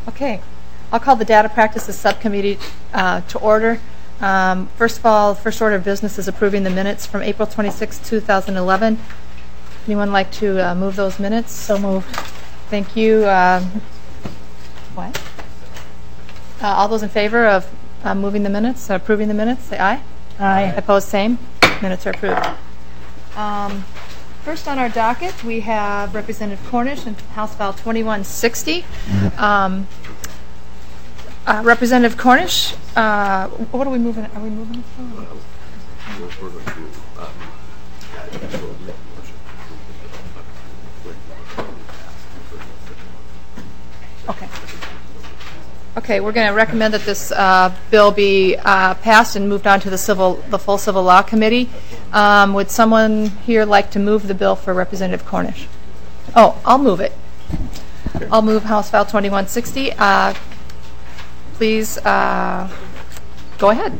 Okay. I'll call the Data Practices Subcommittee to order. First of all, first order of business is approving the minutes from April 26, 2011. Anyone like to move those minutes? So moved. Thank you. What? All those in favor of moving the minutes, approving the minutes, say aye. Aye. Opposed, same. Minutes are approved. First on our docket, we have Representative Cornish and House File 2160. Representative Cornish, what are we moving? Are we moving it forward? We're going to Okay. Okay, we're going to recommend that this bill be passed and moved on to the full Civil Law Committee. Would someone here like to move the bill for Representative Cornish? Oh, I'll move it. Okay. I'll move House File 2160. Please go ahead.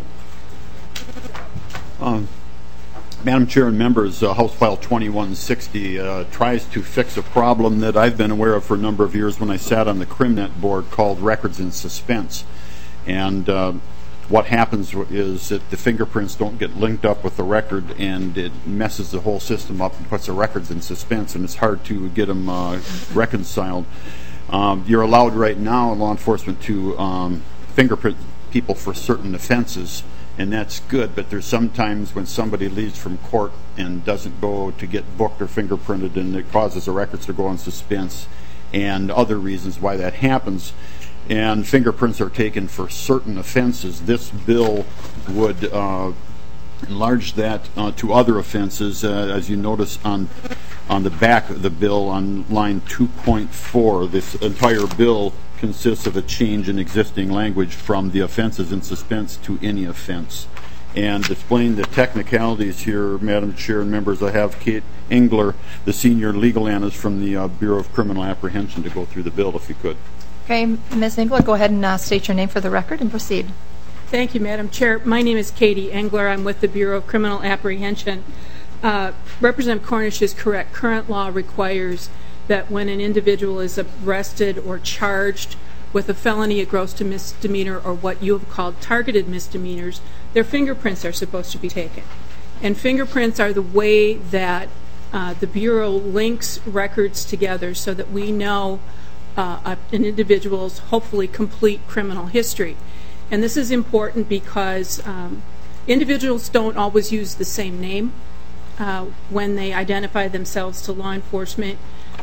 Madam Chair and members, House File 2160 tries to fix a problem that I've been aware of for a number of years when I sat on the CrimNet board called Records in Suspense. And what happens is that the fingerprints don't get linked up with the record, and it messes the whole system up and puts the records in suspense, and it's hard to get them reconciled. You're allowed right now in law enforcement to fingerprint people for certain offenses, and that's good, but there's sometimes when somebody leaves from court and doesn't go to get booked or fingerprinted, and it causes the records to go in suspense, and other reasons why that happens. And fingerprints are taken for certain offenses. This bill would enlarge that to other offenses, as you notice on the back of the bill on line 2.4. This entire bill consists of a change in existing language from the offenses in suspense to any offense. And to explain the technicalities here, Madam Chair and members, I have Kate Engler, the senior legal analyst from the Bureau of Criminal Apprehension, to go through the bill, if you could. Okay, Ms. Engler, go ahead and state your name for the record and proceed. Thank you, Madam Chair. My name is Katie Engler. I'm with the Bureau of Criminal Apprehension. Representative Cornish is correct. Current law requires that when an individual is arrested or charged with a felony, a gross misdemeanor, or what you have called targeted misdemeanors, their fingerprints are supposed to be taken. And fingerprints are the way that the Bureau links records together so that we know an individual's hopefully complete criminal history. And this is important because individuals don't always use the same name when they identify themselves to law enforcement.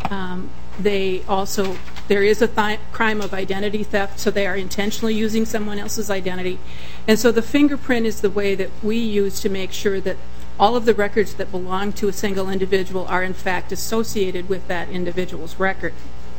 There is a crime of identity theft, so they are intentionally using someone else's identity. And so the fingerprint is the way that we use to make sure that all of the records that belong to a single individual are in fact associated with that individual's record.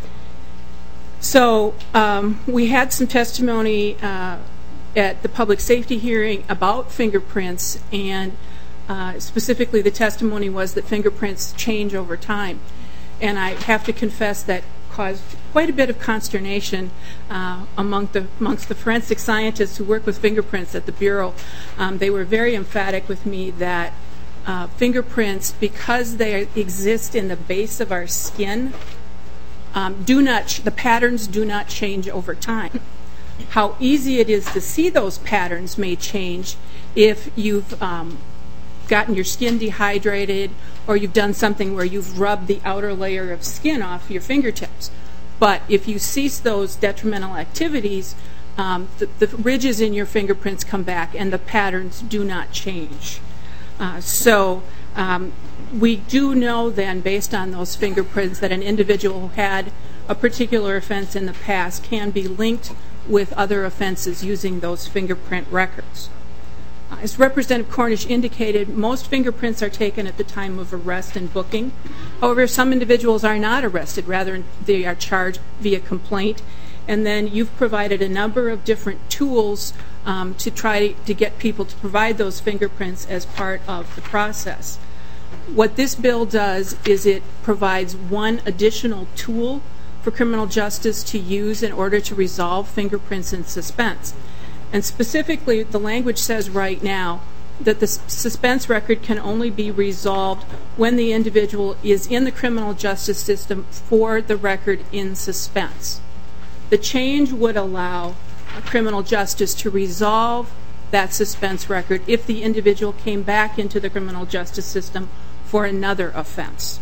So we had some testimony at the public safety hearing about fingerprints, and specifically the testimony was that fingerprints change over time. And I have to confess that caused quite a bit of consternation amongst the forensic scientists who work with fingerprints at the Bureau. They were very emphatic with me that fingerprints, because they exist in the base of our skin, the patterns do not change over time. How easy it is to see those patterns may change if you've gotten your skin dehydrated, or you've done something where you've rubbed the outer layer of skin off your fingertips. But if you cease those detrimental activities, the ridges in your fingerprints come back and the patterns do not change. So we do know then, based on those fingerprints, that an individual who had a particular offense in the past can be linked with other offenses using those fingerprint records. As Representative Cornish indicated, most fingerprints are taken at the time of arrest and booking. However, some individuals are not arrested. Rather, they are charged via complaint. And then you've provided a number of different tools to try to get people to provide those fingerprints as part of the process. What this bill does is it provides one additional tool for criminal justice to use in order to resolve fingerprints in suspense. And specifically, the language says right now that the suspense record can only be resolved when the individual is in the criminal justice system for the record in suspense. The change would allow criminal justice to resolve that suspense record if the individual came back into the criminal justice system for another offense.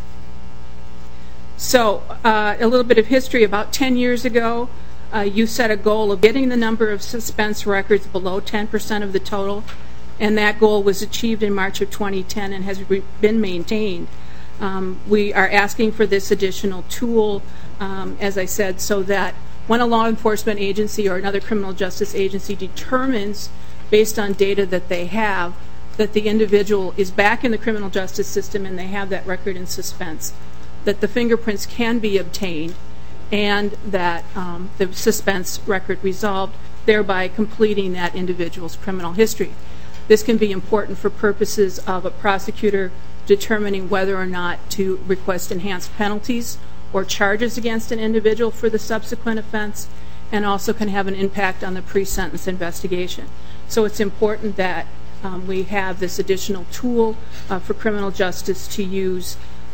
So a little bit of history. About 10 years ago, you set a goal of getting the number of suspense records below 10% of the total, and that goal was achieved in March of 2010 and has been maintained. We are asking for this additional tool, as I said, so that when a law enforcement agency or another criminal justice agency determines, based on data that they have, that the individual is back in the criminal justice system and they have that record in suspense, that the fingerprints can be obtained and that the suspense record resolved, thereby completing that individual's criminal history. This can be important for purposes of a prosecutor determining whether or not to request enhanced penalties or charges against an individual for the subsequent offense, and also can have an impact on the pre-sentence investigation. So it's important that we have this additional tool for criminal justice to use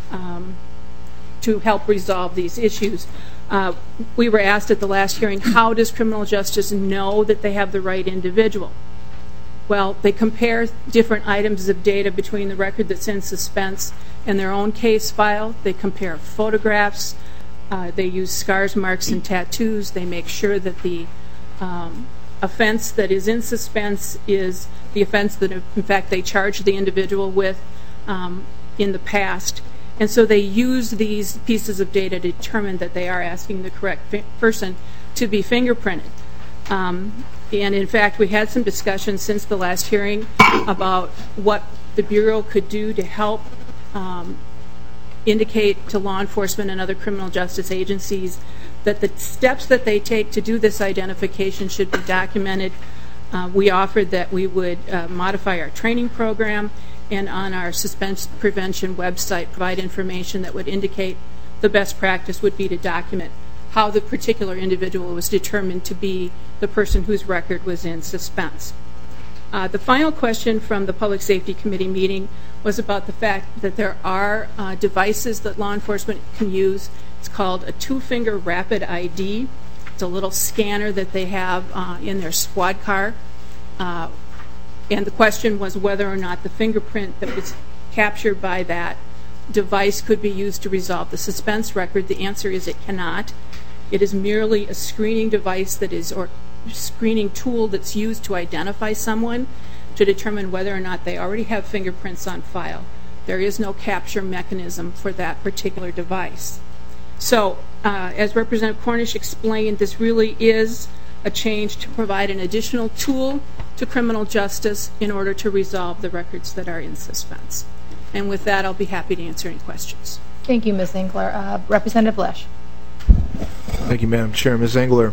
to help resolve these issues. We were asked at the last hearing, how does criminal justice know that they have the right individual? Well, they compare different items of data between the record that's in suspense and their own case file. They compare photographs. They use scars, marks, and tattoos. They make sure that the offense that is in suspense is the offense that, in fact, they charged the individual with in the past. And so they use these pieces of data to determine that they are asking the correct person to be fingerprinted. And in fact, we had some discussion since the last hearing about what the Bureau could do to help indicate to law enforcement and other criminal justice agencies that the steps that they take to do this identification should be documented. We offered that we would modify our training program and on our suspense prevention website provide information that would indicate the best practice would be to document how the particular individual was determined to be the person whose record was in suspense. The final question from the Public Safety Committee meeting was about the fact that there are devices that law enforcement can use. It's called a two-finger rapid ID. It's a little scanner that they have in their squad car. And the question was whether or not the fingerprint that was captured by that device could be used to resolve the suspense record. The answer is it cannot. It is merely a screening device that is, or screening tool that's used to identify someone to determine whether or not they already have fingerprints on file. There is no capture mechanism for that particular device. So, as Representative Cornish explained, this really is a change to provide an additional tool to criminal justice in order to resolve the records that are in suspense. And with that, I'll be happy to answer any questions. Thank you, Ms. Engler. Representative Lesh. Thank you, Madam Chair. Ms. Engler,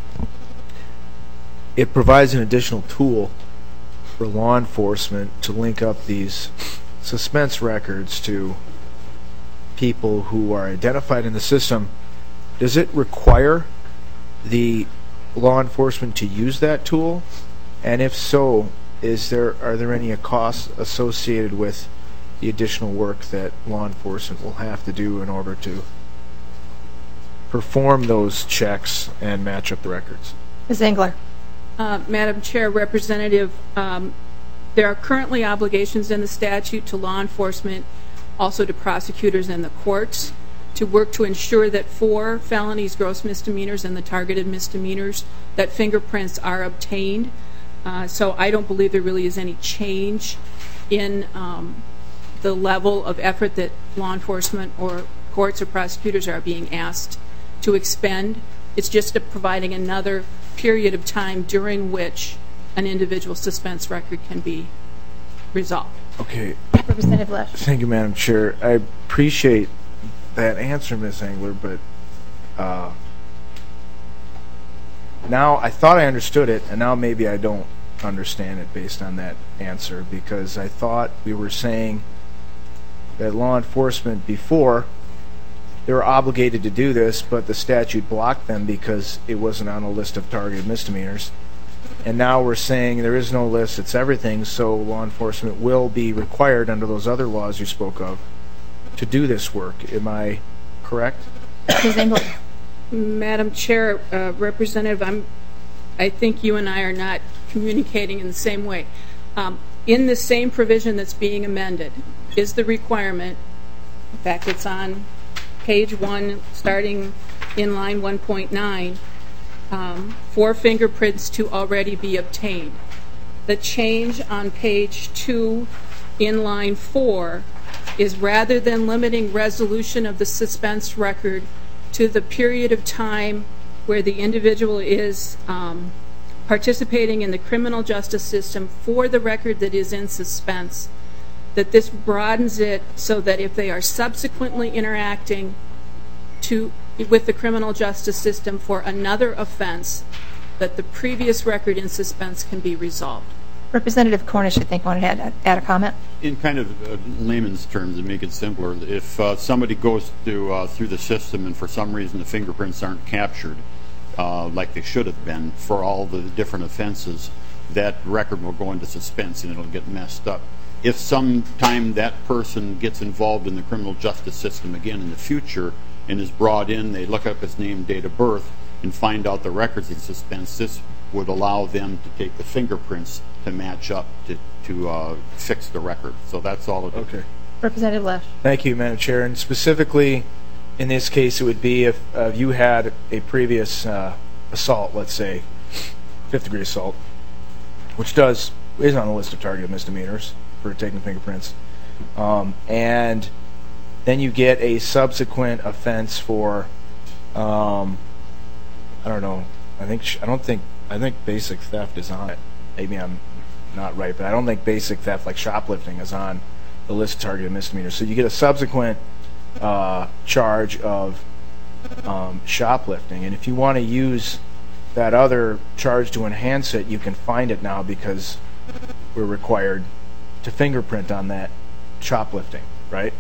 it provides an additional tool for law enforcement to link up these suspense records to people who are identified in the system. Does it require the law enforcement to use that tool? And if so, are there any costs associated with the additional work that law enforcement will have to do in order to perform those checks and match up the records? Ms. Engler. Madam Chair, Representative, there are currently obligations in the statute to law enforcement, also to prosecutors and the courts, to work to ensure that for felonies, gross misdemeanors, and the targeted misdemeanors, that fingerprints are obtained. So I don't believe there really is any change in the level of effort that law enforcement or courts or prosecutors are being asked to expend. It's just providing another period of time during which an individual suspense record can be resolved. Okay. Representative Lesh. Thank you, Madam Chair. I appreciate that answer, Ms. Engler, but now I thought I understood it, and now maybe I don't understand it based on that answer, because I thought we were saying that law enforcement before, they were obligated to do this, but the statute blocked them because it wasn't on a list of targeted misdemeanors. And now we're saying there is no list, it's everything, so law enforcement will be required under those other laws you spoke of to do this work. Am I correct? Ms. Engler. Madam Chair, Representative, I think you and I are not communicating in the same way. In the same provision that's being amended is the requirement, in fact it's on page 1 starting in line 1.9, for fingerprints to already be obtained. The change on page 2 in line 4 is rather than limiting resolution of the suspense record to the period of time where the individual is participating in the criminal justice system for the record that is in suspense, that this broadens it so that if they are subsequently interacting with the criminal justice system for another offense, that the previous record in suspense can be resolved. Representative Cornish, I think, wanted to add a comment. In kind of layman's terms, to make it simpler, if somebody goes through the system and for some reason the fingerprints aren't captured like they should have been for all the different offenses, that record will go into suspense and it'll get messed up. If sometime that person gets involved in the criminal justice system again in the future and is brought in, they look up his name, date of birth, and find out the record's in suspense, this would allow them to take the fingerprints to match up to fix the record. So that's all it is. Okay. Representative Lesh. Thank you, Madam Chair. And specifically, in this case, it would be if you had a previous assault, let's say, 5th-degree assault, which is on the list of targeted misdemeanors for taking fingerprints, and then you get a subsequent offense for, I don't know, I think basic theft is on it. Maybe I'm not right, but I don't think basic theft like shoplifting is on the list of targeted misdemeanors. So you get a subsequent charge of shoplifting, and if you want to use that other charge to enhance it, you can find it now because we're required to fingerprint on that shoplifting, right?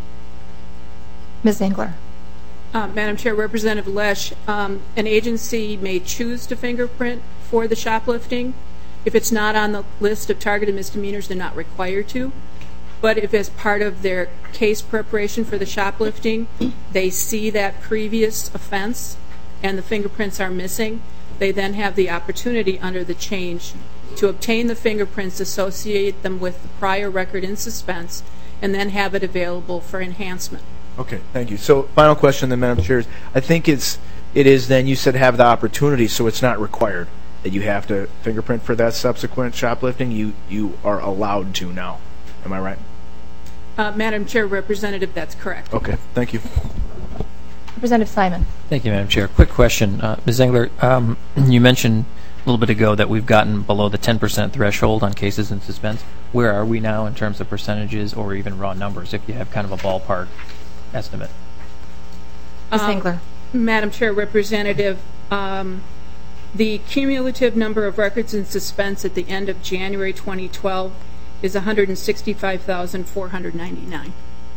Ms. Engler. Madam Chair, Representative Lesh, an agency may choose to fingerprint for the shoplifting. If it's not on the list of targeted misdemeanors, they're not required to. But if as part of their case preparation for the shoplifting, they see that previous offense and the fingerprints are missing, they then have the opportunity under the change to obtain the fingerprints, associate them with the prior record in suspense, and then have it available for enhancement. Okay, thank you. So final question then, Madam Chair. I think it is then, you said have the opportunity, so it's not required that you have to fingerprint for that subsequent shoplifting. You are allowed to now. Am I right? Madam Chair, Representative, that's correct. Okay, thank you. Representative Simon. Thank you, Madam Chair. Quick question. Ms. Engler, you mentioned a little bit ago that we've gotten below the 10% threshold on cases in suspense. Where are we now in terms of percentages or even raw numbers, if you have kind of a ballpark estimate? Ms. Engler. Madam Chair, Representative, the cumulative number of records in suspense at the end of January 2012 is 165,499.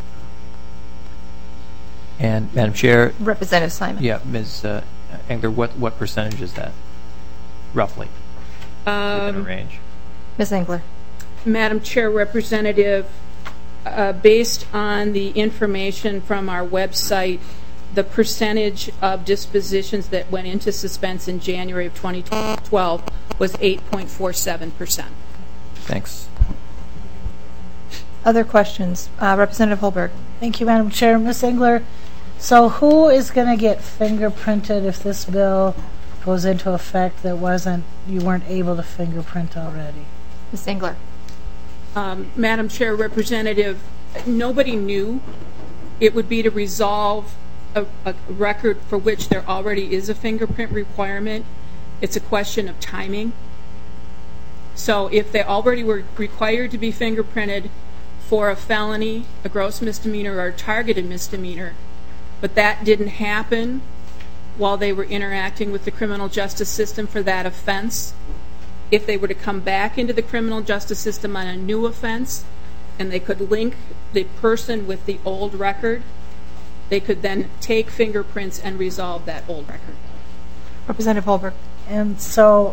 And Madam Chair, Representative Simon. yeah, Ms. Engler, what percentage is that, roughly, within a range? Ms. Engler. Madam Chair, Representative, based on the information from our website, the percentage of dispositions that went into suspense in January of 2012 was 8.47%. Thanks. Other questions? Representative Holberg. Thank you, Madam Chair. Ms. Engler, so who is going to get fingerprinted if this bill goes into effect that you weren't able to fingerprint already? Ms. Engler. Madam Chair, Representative, nobody knew it would be to resolve a record for which there already is a fingerprint requirement. It's a question of timing. So if they already were required to be fingerprinted for a felony, a gross misdemeanor, or a targeted misdemeanor, but that didn't happen while they were interacting with the criminal justice system for that offense, if they were to come back into the criminal justice system on a new offense and they could link the person with the old record, they could then take fingerprints and resolve that old record. Representative Holberg. And so,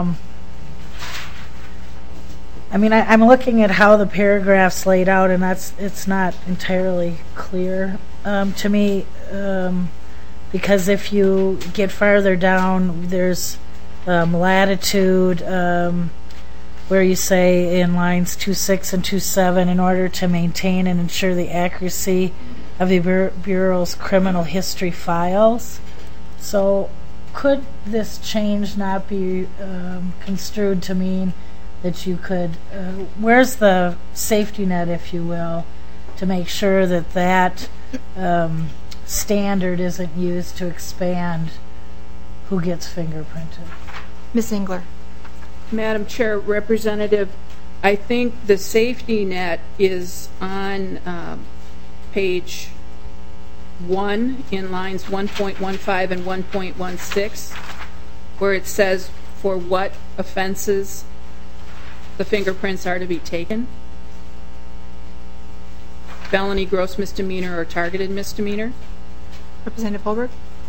I'm looking at how the paragraph's laid out, and it's not entirely clear to me. because if you get farther down, there's latitude where you say in lines 2.6 and 2.7, in order to maintain and ensure the accuracy of the Bureau's criminal history files. So could this change not be construed to mean that you could, where's the safety net, if you will, to make sure that that standard isn't used to expand who gets fingerprinted? Ms. Engler. Madam Chair, Representative, I think the safety net is on page 1 in lines 1.15 and 1.16, where it says for what offenses the fingerprints are to be taken. Felony, gross misdemeanor, or targeted misdemeanor. Representative Holberg.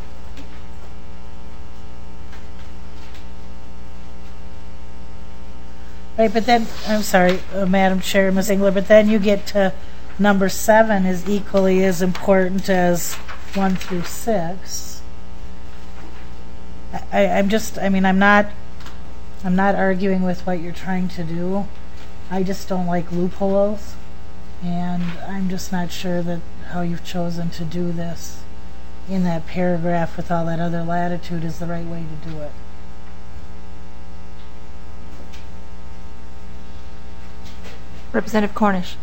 Right, but then, I'm sorry, Madam Chair, Ms. Engler, but then you get to number 7 is equally as important as 1 through 6. I'm not arguing with what you're trying to do. I just don't like loopholes, and I'm just not sure that how you've chosen to do this in that paragraph with all that other latitude is the right way to do it. Representative Cornish.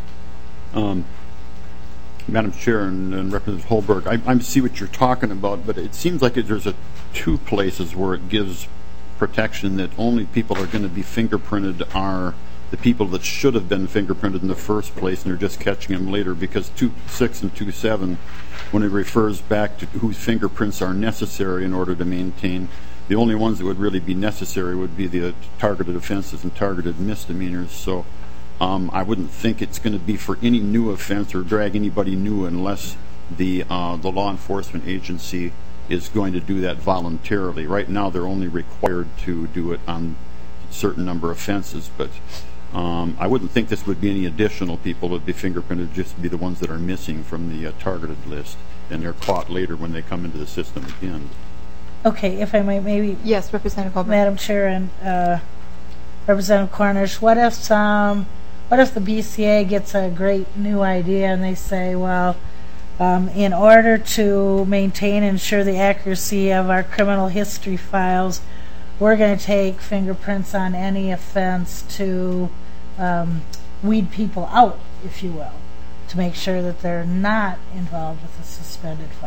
Madam Chair and Representative Holberg, I see what you're talking about, but it seems like there's two places where it gives protection that only people are going to be fingerprinted are the people that should have been fingerprinted in the first place, and they're just catching them later, because 2.6 and 2.7, when it refers back to whose fingerprints are necessary in order to maintain, the only ones that would really be necessary would be the targeted offenses and targeted misdemeanors. So I wouldn't think it's going to be for any new offense or drag anybody new unless the law enforcement agency is going to do that voluntarily. Right now, they're only required to do it on a certain number of offenses, but I wouldn't think this would be any additional people that would be fingerprinted, just be the ones that are missing from the targeted list, and they're caught later when they come into the system again. Okay, if I might maybe... Yes, Representative Holberg. Madam Chair and Representative Cornish, what if the BCA gets a great new idea and they say, well, in order to maintain and ensure the accuracy of our criminal history files, we're going to take fingerprints on any offense to weed people out, if you will, to make sure that they're not involved with a suspended file.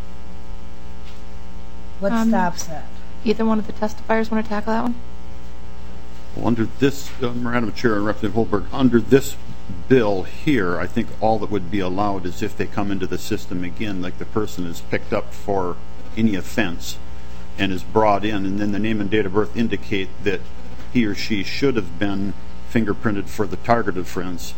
What stops that? Either one of the testifiers want to tackle that one? Well, under this, Madam Chair and Representative Holberg, under this bill here, I think all that would be allowed is if they come into the system again, like the person is picked up for any offense and is brought in, and then the name and date of birth indicate that he or she should have been fingerprinted for the targeted offense.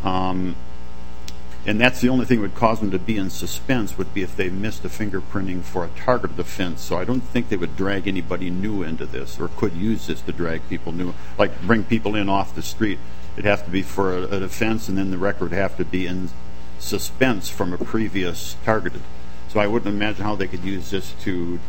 And that's the only thing that would cause them to be in suspense, would be if they missed a fingerprinting for a targeted offense. So I don't think they would drag anybody new into this, or could use this to drag people new, like bring people in off the street. It'd have to be for an offense, and then the record would have to be in suspense from a previous targeted. So I wouldn't imagine how they could use this to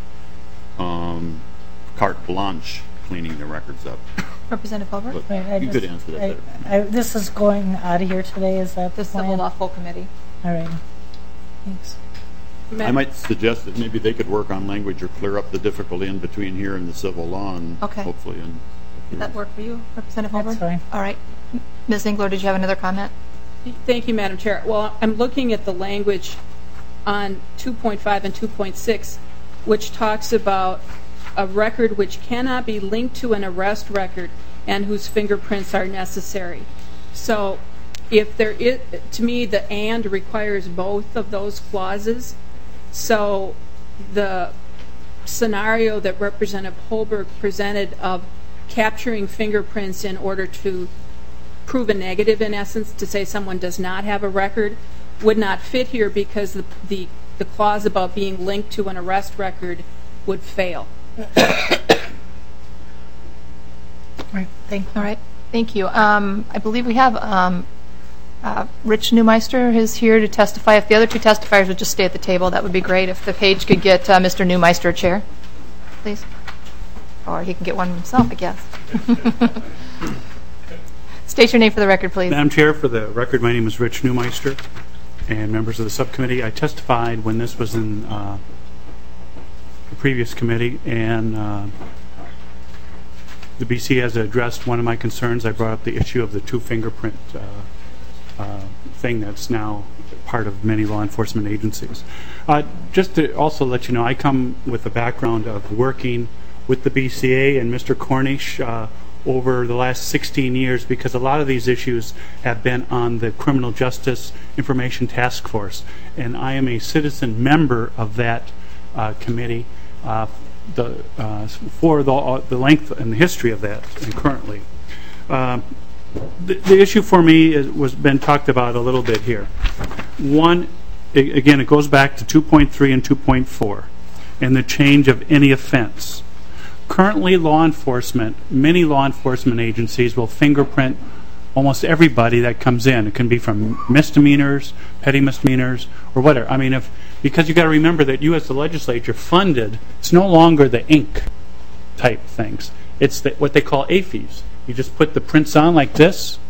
carte blanche cleaning the records up. Representative Holberg. Right, You could answer that better. This is going out of here today, is that The the plan? Civil Law Full Committee. All right. Thanks. I might suggest that maybe they could work on language or clear up the difficulty in between here and the civil law, and Okay. hopefully. Did that work for you, Representative Holberg? That's fine. All right. Ms. Engler, did you have another comment? Thank you, Madam Chair. Well, I'm looking at the language on 2.5 and 2.6, which talks about a record which cannot be linked to an arrest record and whose fingerprints are necessary. So if there is, to me, the and requires both of those clauses. So the scenario that Representative Holberg presented of capturing fingerprints in order to prove a negative, in essence, to say someone does not have a record, would not fit here, because the clause about being linked to an arrest record would fail. Right. Thank you. All right. Thank you. I believe we have Rich Newmeister is here to testify. If the other two testifiers would just stay at the table, that would be great. If the page could get Mr. Newmeister a chair, please. Or he can get one himself, I guess. State your name for the record, please. Madam Chair, for the record, my name is Rich Newmeister, and members of the subcommittee. I testified when this was in the previous committee, and the BC has addressed one of my concerns. I brought up the issue of the two fingerprint thing that's now part of many law enforcement agencies. Just to also let you know, I come with a background of working with the BCA and Mr. Cornish over the last 16 years, because a lot of these issues have been on the Criminal Justice Information Task Force, and I am a citizen member of that committee for the length and the history of that, and currently. The issue for me was been talked about a little bit here. One, again, it goes back to 2.3 and 2.4, and the change of any offense. Currently, many law enforcement agencies will fingerprint almost everybody that comes in. It can be from misdemeanors, petty misdemeanors, or whatever. I mean, because you got to remember that you as the legislature funded, it's no longer the ink type things. It's what they call AFIs. You just put the prints on like this,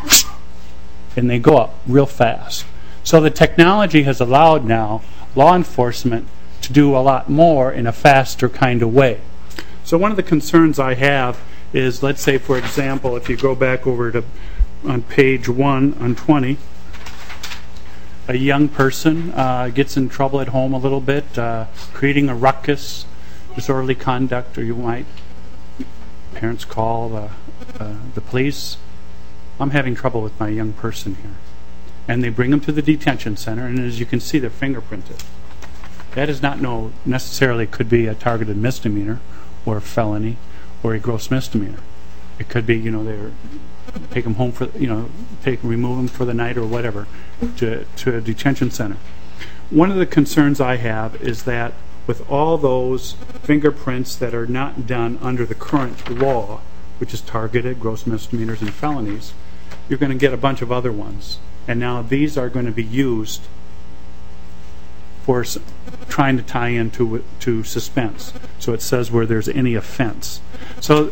and they go up real fast. So the technology has allowed now law enforcement to do a lot more in a faster kind of way. So one of the concerns I have is, let's say, for example, if you go back over to on page 1 on 20, a young person gets in trouble at home a little bit, creating a ruckus, disorderly conduct, or parents call the police. I'm having trouble with my young person here. And they bring them to the detention center, and as you can see, they're fingerprinted. That is not necessarily could be a targeted misdemeanor or a felony or a gross misdemeanor. It could be, they take them home for, remove them for the night or whatever to a detention center. One of the concerns I have is that with all those fingerprints that are not done under the current law, which is targeted, gross misdemeanors, and felonies, you're going to get a bunch of other ones. And now these are going to be used for trying to tie into suspense. So it says where there's any offense. So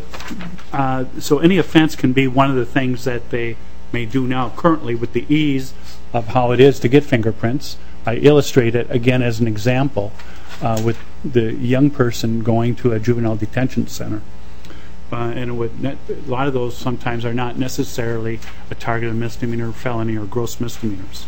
any offense can be one of the things that they may do now currently with the ease of how it is to get fingerprints. I illustrate it again as an example with the young person going to a juvenile detention center. And a lot of those sometimes are not necessarily a targeted misdemeanor, felony, or gross misdemeanors.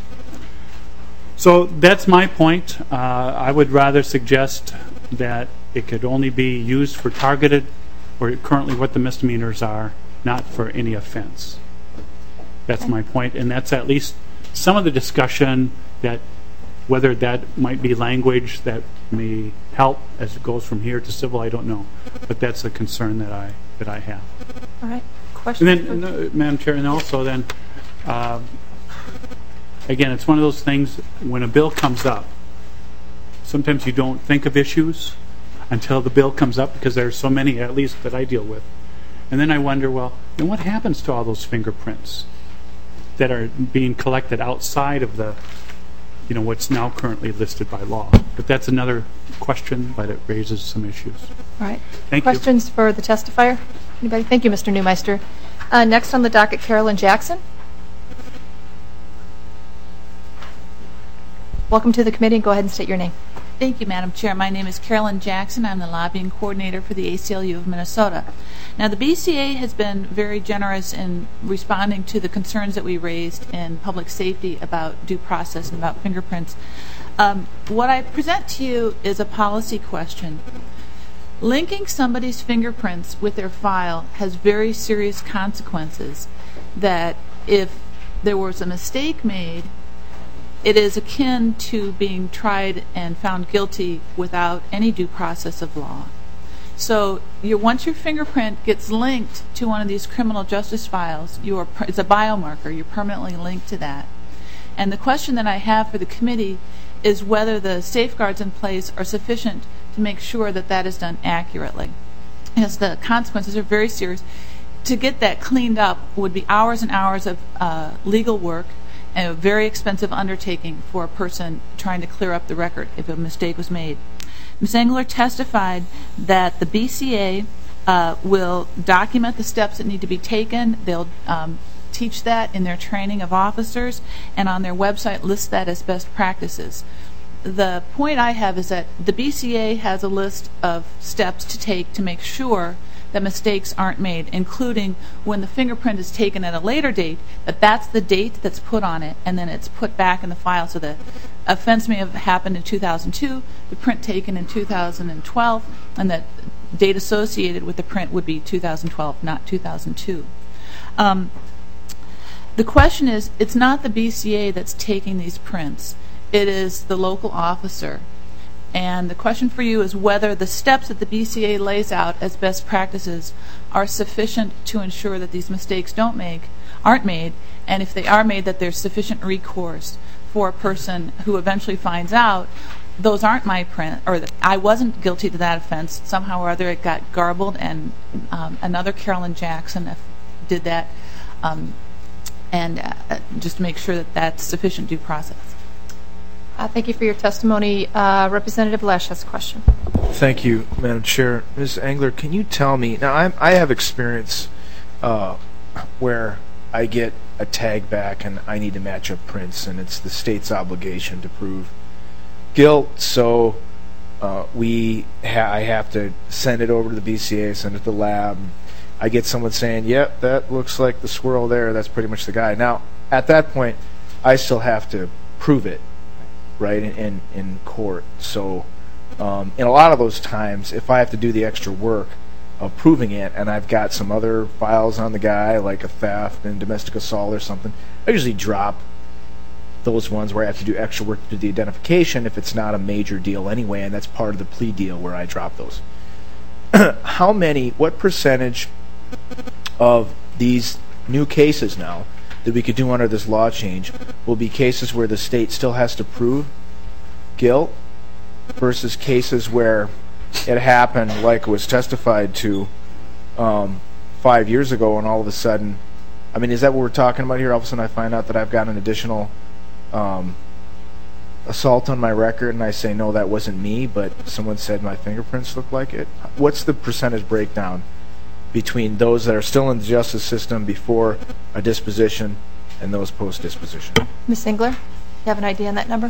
So that's my point. I would rather suggest that it could only be used for targeted, or currently what the misdemeanors are, not for any offense. That's my point, and that's at least some of the discussion that whether that might be language that may help as it goes from here to civil, I don't know. But that's a concern that I have. All right. Questions? And then, Madam Chair, and also then, again, it's one of those things, when a bill comes up, sometimes you don't think of issues until the bill comes up, because there are so many, at least, that I deal with. And then I wonder, well, then what happens to all those fingerprints that are being collected outside of the, what's now currently listed by law? But that's another question, but it raises some issues. All right. Thank Questions for the testifier? Anybody? Thank you, Mr. Newmeister. Next on the docket, Carolyn Jackson. Welcome to the committee. Go ahead and state your name. Thank you, Madam Chair. My name is Carolyn Jackson. I'm the lobbying coordinator for the ACLU of Minnesota. Now, the BCA has been very generous in responding to the concerns that we raised in public safety about due process and about fingerprints. What I present to you is a policy question. Linking somebody's fingerprints with their file has very serious consequences that if there was a mistake made, it is akin to being tried and found guilty without any due process of law. So once your fingerprint gets linked to one of these criminal justice files, it's a biomarker. You're permanently linked to that. And the question that I have for the committee is whether the safeguards in place are sufficient to make sure that that is done accurately. Because the consequences are very serious. To get that cleaned up would be hours and hours of legal work, a very expensive undertaking for a person trying to clear up the record if a mistake was made. Ms. Engler testified that the BCA will document the steps that need to be taken. They'll teach that in their training of officers, and on their website list that as best practices. The point I have is that the BCA has a list of steps to take to make sure that mistakes aren't made, including when the fingerprint is taken at a later date, that's the date that's put on it, and then it's put back in the file. So the offense may have happened in 2002, the print taken in 2012, and that date associated with the print would be 2012, not 2002. The question is, it's not the BCA that's taking these prints. It is the local officer. And the question for you is whether the steps that the BCA lays out as best practices are sufficient to ensure that these mistakes aren't made, and if they are made, that there's sufficient recourse for a person who eventually finds out those aren't my print, or that I wasn't guilty to that offense. Somehow or other it got garbled, and another Carolyn Jackson did that, and just to make sure that that's sufficient due process. Thank you for your testimony. Representative Lesh has a question. Thank you, Madam Chair. Ms. Engler, can you tell me, now I have experience where I get a tag back and I need to match up prints, and it's the state's obligation to prove guilt, so I have to send it over to the BCA, send it to the lab. I get someone saying, yep, that looks like the squirrel there, that's pretty much the guy. Now, at that point, I still have to prove it, right, in court. So in a lot of those times, if I have to do the extra work of proving it, and I've got some other files on the guy, like a theft and domestic assault or something, I usually drop those ones where I have to do extra work to do the identification if it's not a major deal anyway, and that's part of the plea deal where I drop those. What percentage of these new cases now that we could do under this law change will be cases where the state still has to prove guilt versus cases where it happened like it was testified to 5 years ago, and all of a sudden, I mean, is that what we're talking about here? All of a sudden I find out that I've got an additional assault on my record, and I say, no, that wasn't me, but someone said my fingerprints look like it. What's the percentage breakdown between those that are still in the justice system before a disposition and those post-disposition? Ms. Engler, you have an idea on that number?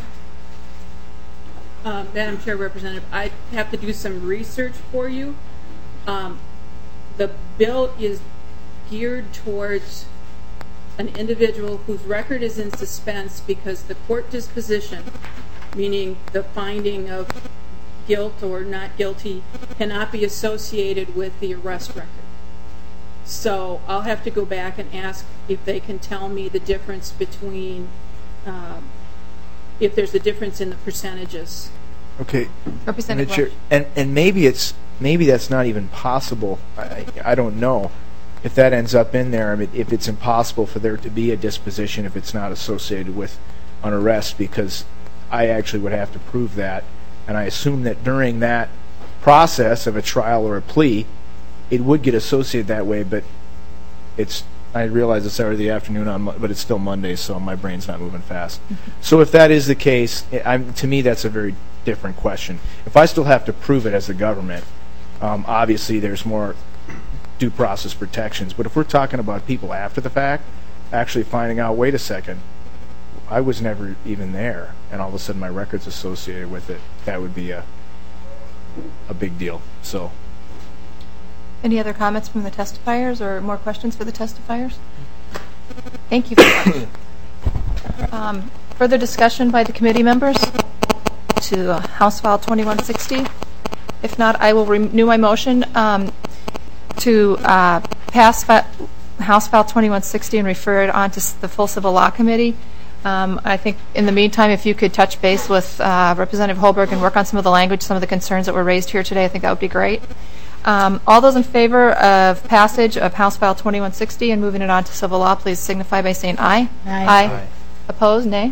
Madam Chair, Representative, I have to do some research for you. The bill is geared towards an individual whose record is in suspense because the court disposition, meaning the finding of guilt or not guilty, cannot be associated with the arrest record. So I'll have to go back and ask if they can tell me the difference between, if there's a difference in the percentages. Okay, Representative and maybe that's not even possible. I don't know if that ends up in there. I mean, if it's impossible for there to be a disposition if it's not associated with an arrest, because I actually would have to prove that, and I assume that during that process of a trial or a plea, it would get associated that way. But I realize it's Saturday afternoon, but it's still Monday, so my brain's not moving fast. So if that is the case, to me that's a very different question. If I still have to prove it as the government, obviously there's more due process protections. But if we're talking about people after the fact, actually finding out, wait a second, I was never even there, and all of a sudden my record's associated with it, that would be a big deal. So. Any other comments from the testifiers or more questions for the testifiers? Thank you very much. Further discussion by the committee members to House File 2160? If not, I will renew my motion to pass House File 2160 and refer it on to the full Civil Law Committee. I think in the meantime, if you could touch base with Representative Holberg and work on some of the language, some of the concerns that were raised here today, I think that would be great. All those in favor of passage of House File 2160 and moving it on to Civil Law, please signify by saying aye. Aye. Opposed, nay.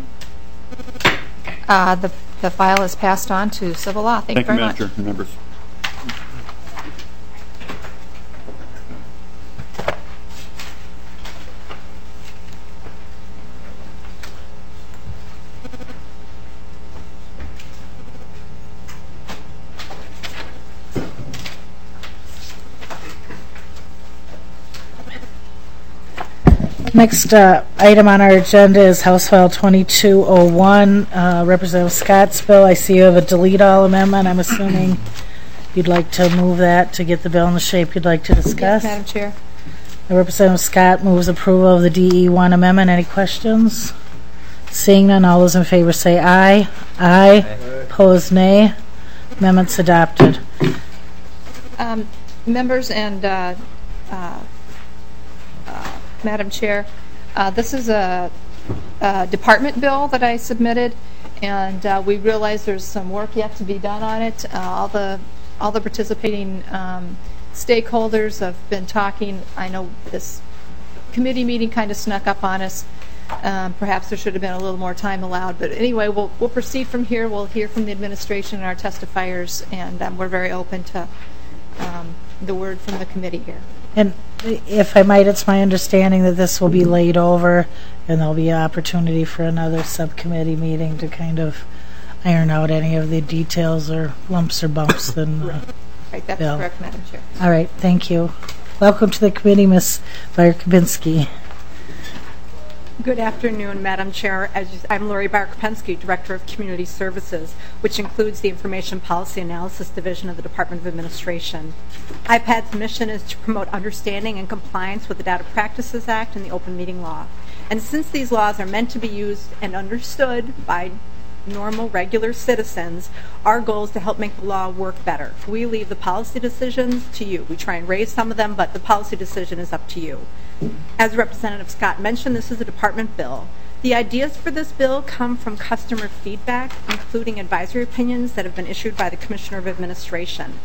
The file is passed on to Civil Law. Thank you very much. Thank you, Madam Chair, members. Next item on our agenda is House File 2201, Representative Scott's bill. I see you have a delete all amendment. I'm assuming you'd like to move that to get the bill in the shape you'd like to discuss. Yes, Madam Chair. Representative Scott moves approval of the DE1 amendment. Any questions? Seeing none, all those in favor say aye. Aye. Opposed, nay. Amendment's adopted. Members and Madam Chair, this is a department bill that I submitted, and we realize there's some work yet to be done on it. All the participating stakeholders have been talking. I know this committee meeting kind of snuck up on us. Perhaps there should have been a little more time allowed, but anyway, we'll proceed from here. We'll hear from the administration and our testifiers, and we're very open to the word from the committee here. And if I might, it's my understanding that this will be laid over and there'll be an opportunity for another subcommittee meeting to kind of iron out any of the details or lumps or bumps. Right, that's bill. Correct, Madam Chair. All right, thank you. Welcome to the committee, Ms. Barkopinski. Good afternoon, Madam Chair. I'm Lori Barkopinski, Director of Community Services, which includes the Information Policy Analysis Division of the Department of Administration. IPAD's mission is to promote understanding and compliance with the Data Practices Act and the Open Meeting Law. And since these laws are meant to be used and understood by normal, regular citizens, our goal is to help make the law work better. We leave the policy decisions to you. We try and raise some of them, but the policy decision is up to you. As Representative Scott mentioned, this is a department bill. The ideas for this bill come from customer feedback, including advisory opinions that have been issued by the Commissioner of Administration.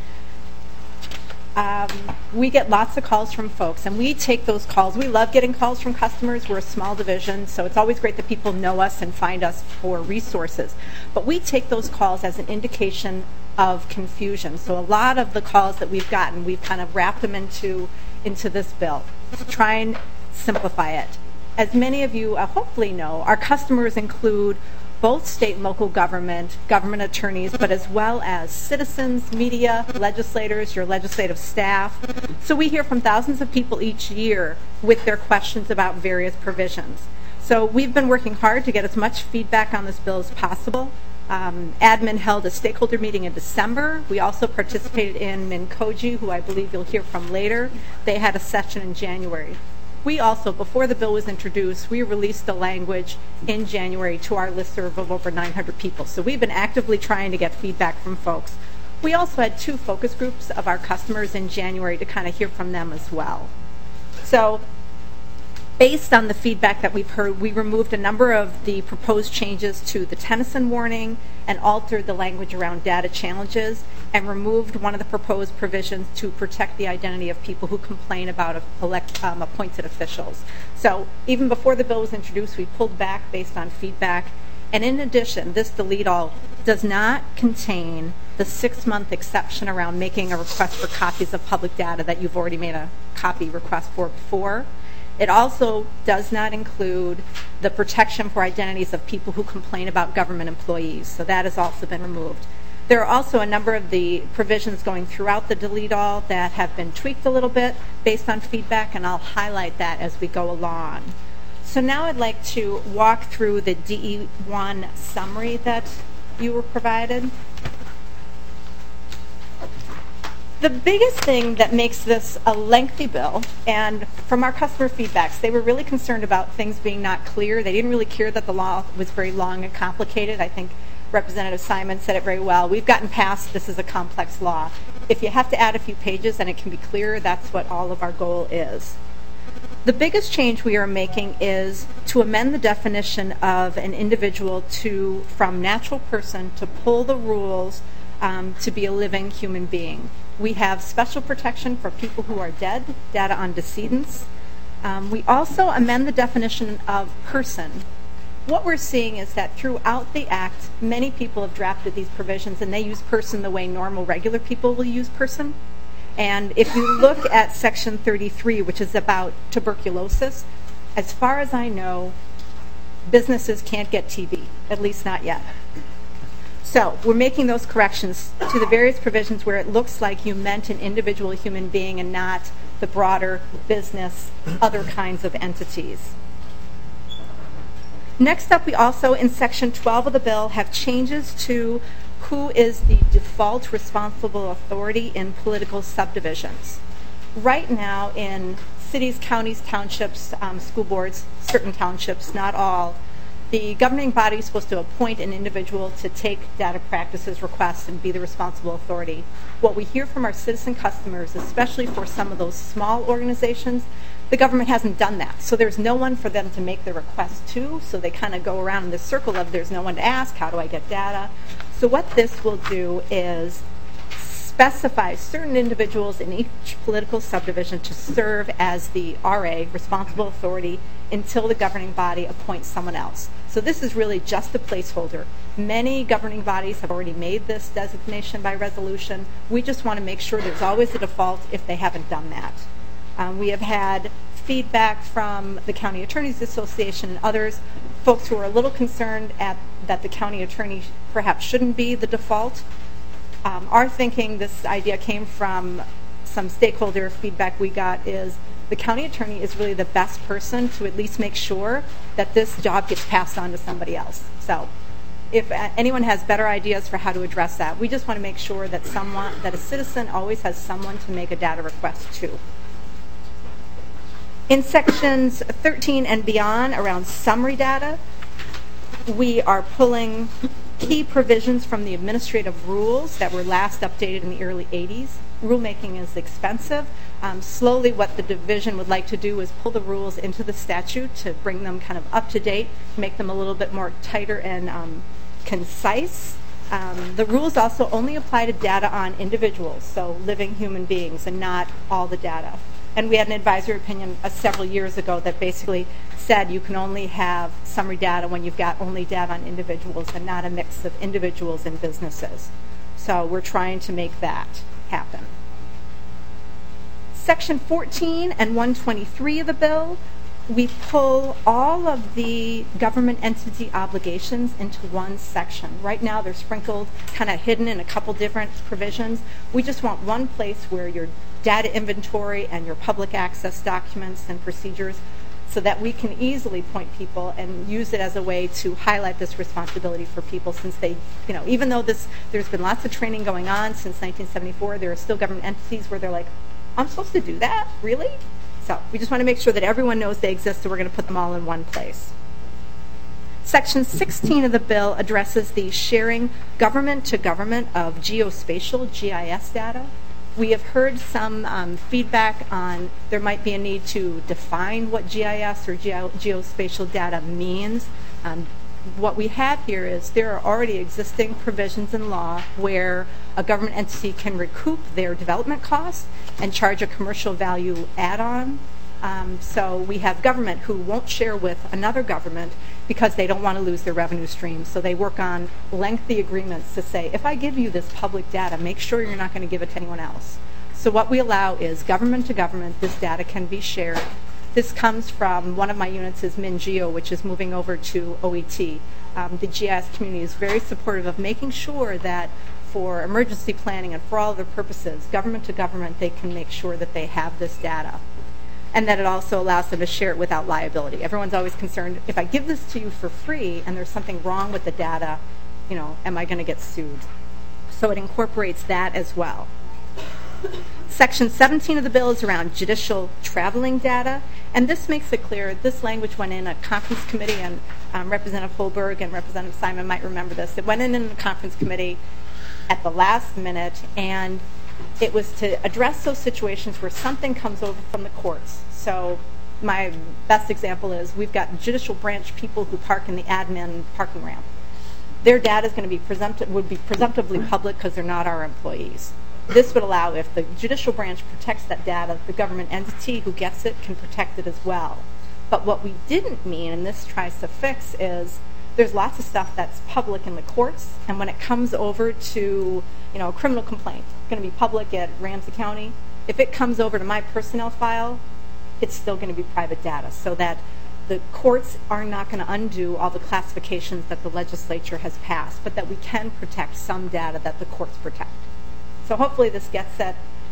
We get lots of calls from folks, and we take those calls. We love getting calls from customers. We're a small division, so it's always great that people know us and find us for resources. But we take those calls as an indication of confusion. So a lot of the calls that we've gotten, we've kind of wrapped them into this bill to try and simplify it. As many of you hopefully know, our customers include both state and local government attorneys, but as well as citizens, media, legislators, your legislative staff. So we hear from thousands of people each year with their questions about various provisions. So we've been working hard to get as much feedback on this bill as possible. Admin held a stakeholder meeting in December. We also participated in Minkoji, who I believe you'll hear from later. They had a session in January. We also, before the bill was introduced, we released the language in January to our listserv of over 900 people. So we've been actively trying to get feedback from folks. We also had 2 focus groups of our customers in January to kind of hear from them as well. So based on the feedback that we've heard, we removed a number of the proposed changes to the Tennyson warning and altered the language around data challenges and removed one of the proposed provisions to protect the identity of people who complain about appointed officials. So even before the bill was introduced, we pulled back based on feedback. And in addition, this delete all does not contain the 6-month exception around making a request for copies of public data that you've already made a copy request for before. It also does not include the protection for identities of people who complain about government employees. So that has also been removed. There are also a number of the provisions going throughout the delete all that have been tweaked a little bit based on feedback, and I'll highlight that as we go along. So now I'd like to walk through the DE1 summary that you were provided. The biggest thing that makes this a lengthy bill, and from our customer feedbacks, they were really concerned about things being not clear. They didn't really care that the law was very long and complicated. I think Representative Simon said it very well. We've gotten past this is a complex law. If you have to add a few pages and it can be clearer, that's what all of our goal is. The biggest change we are making is to amend the definition of an individual from natural person to pull the rules to be a living human being. We have special protection for people who are dead, data on decedents. We also amend the definition of person. What we're seeing is that throughout the Act, many people have drafted these provisions and they use person the way normal, regular people will use person. And if you look at Section 33, which is about tuberculosis, as far as I know, businesses can't get TB, at least not yet. So we're making those corrections to the various provisions where it looks like you meant an individual human being and not the broader business, other kinds of entities. Next up, we also, in Section 12 of the bill, have changes to who is the default responsible authority in political subdivisions. Right now, in cities, counties, townships, school boards, certain townships, not all, the governing body is supposed to appoint an individual to take data practices requests and be the responsible authority. What we hear from our citizen customers, especially for some of those small organizations, the government hasn't done that. So there's no one for them to make the request to, so they kind of go around in this circle of there's no one to ask, how do I get data? So what this will do is specify certain individuals in each political subdivision to serve as the RA, responsible authority, until the governing body appoints someone else. So this is really just a placeholder. Many governing bodies have already made this designation by resolution. We just want to make sure there's always a default if they haven't done that. We have had feedback from the County Attorneys Association and others, folks who are a little concerned that the county attorney perhaps shouldn't be the default. Our thinking, this idea came from some stakeholder feedback we got, is the county attorney is really the best person to at least make sure that this job gets passed on to somebody else. So if anyone has better ideas for how to address that, we just want to make sure that a citizen always has someone to make a data request to. In sections 13 and beyond, around summary data, we are pulling key provisions from the administrative rules that were last updated in the early 80s. Rulemaking is expensive. Slowly what the division would like to do is pull the rules into the statute to bring them kind of up to date, make them a little bit more tighter and concise. The rules also only apply to data on individuals, so living human beings, and not all the data. And we had an advisory opinion several years ago that basically said you can only have summary data when you've got only data on individuals and not a mix of individuals and businesses. So we're trying to make that happen. Section 14 and 123 of the bill, we pull all of the government entity obligations into one section. Right now they're sprinkled, kind of hidden in a couple different provisions. We just want one place where your data inventory and your public access documents and procedures, so that we can easily point people and use it as a way to highlight this responsibility for people, since they, even though there's been lots of training going on since 1974, there are still government entities where they're like, I'm supposed to do that? Really? So we just want to make sure that everyone knows they exist, so we're going to put them all in one place. Section 16 of the bill addresses the sharing government to government of geospatial, GIS data. We have heard some feedback on there might be a need to define what GIS or geospatial data means. What we have here is there are already existing provisions in law where a government entity can recoup their development costs and charge a commercial value add-on. So we have government who won't share with another government because they don't want to lose their revenue stream. So they work on lengthy agreements to say, if I give you this public data, make sure you're not going to give it to anyone else. So what we allow is government to government, this data can be shared. This comes from one of my units is MinGeo, which is moving over to OET. The GIS community is very supportive of making sure that for emergency planning and for all other purposes, government to government, they can make sure that they have this data. And that it also allows them to share it without liability. Everyone's always concerned, if I give this to you for free and there's something wrong with the data, am I going to get sued? So it incorporates that as well. Section 17 of the bill is around judicial traveling data, and this makes it clear. This language went in a conference committee, and Representative Holberg and Representative Simon might remember this. It went in a conference committee at the last minute, and it was to address those situations where something comes over from the courts. So my best example is we've got judicial branch people who park in the admin parking ramp. Their data is going to would be presumptively public because they're not our employees. This would allow, if the judicial branch protects that data, the government entity who gets it can protect it as well. But what we didn't mean, and this tries to fix, is there's lots of stuff that's public in the courts, and when it comes over to a criminal complaint, it's going to be public at Ramsey County. If it comes over to my personnel file, it's still going to be private data, so that the courts are not going to undo all the classifications that the legislature has passed, but that we can protect some data that the courts protect. So hopefully this gets at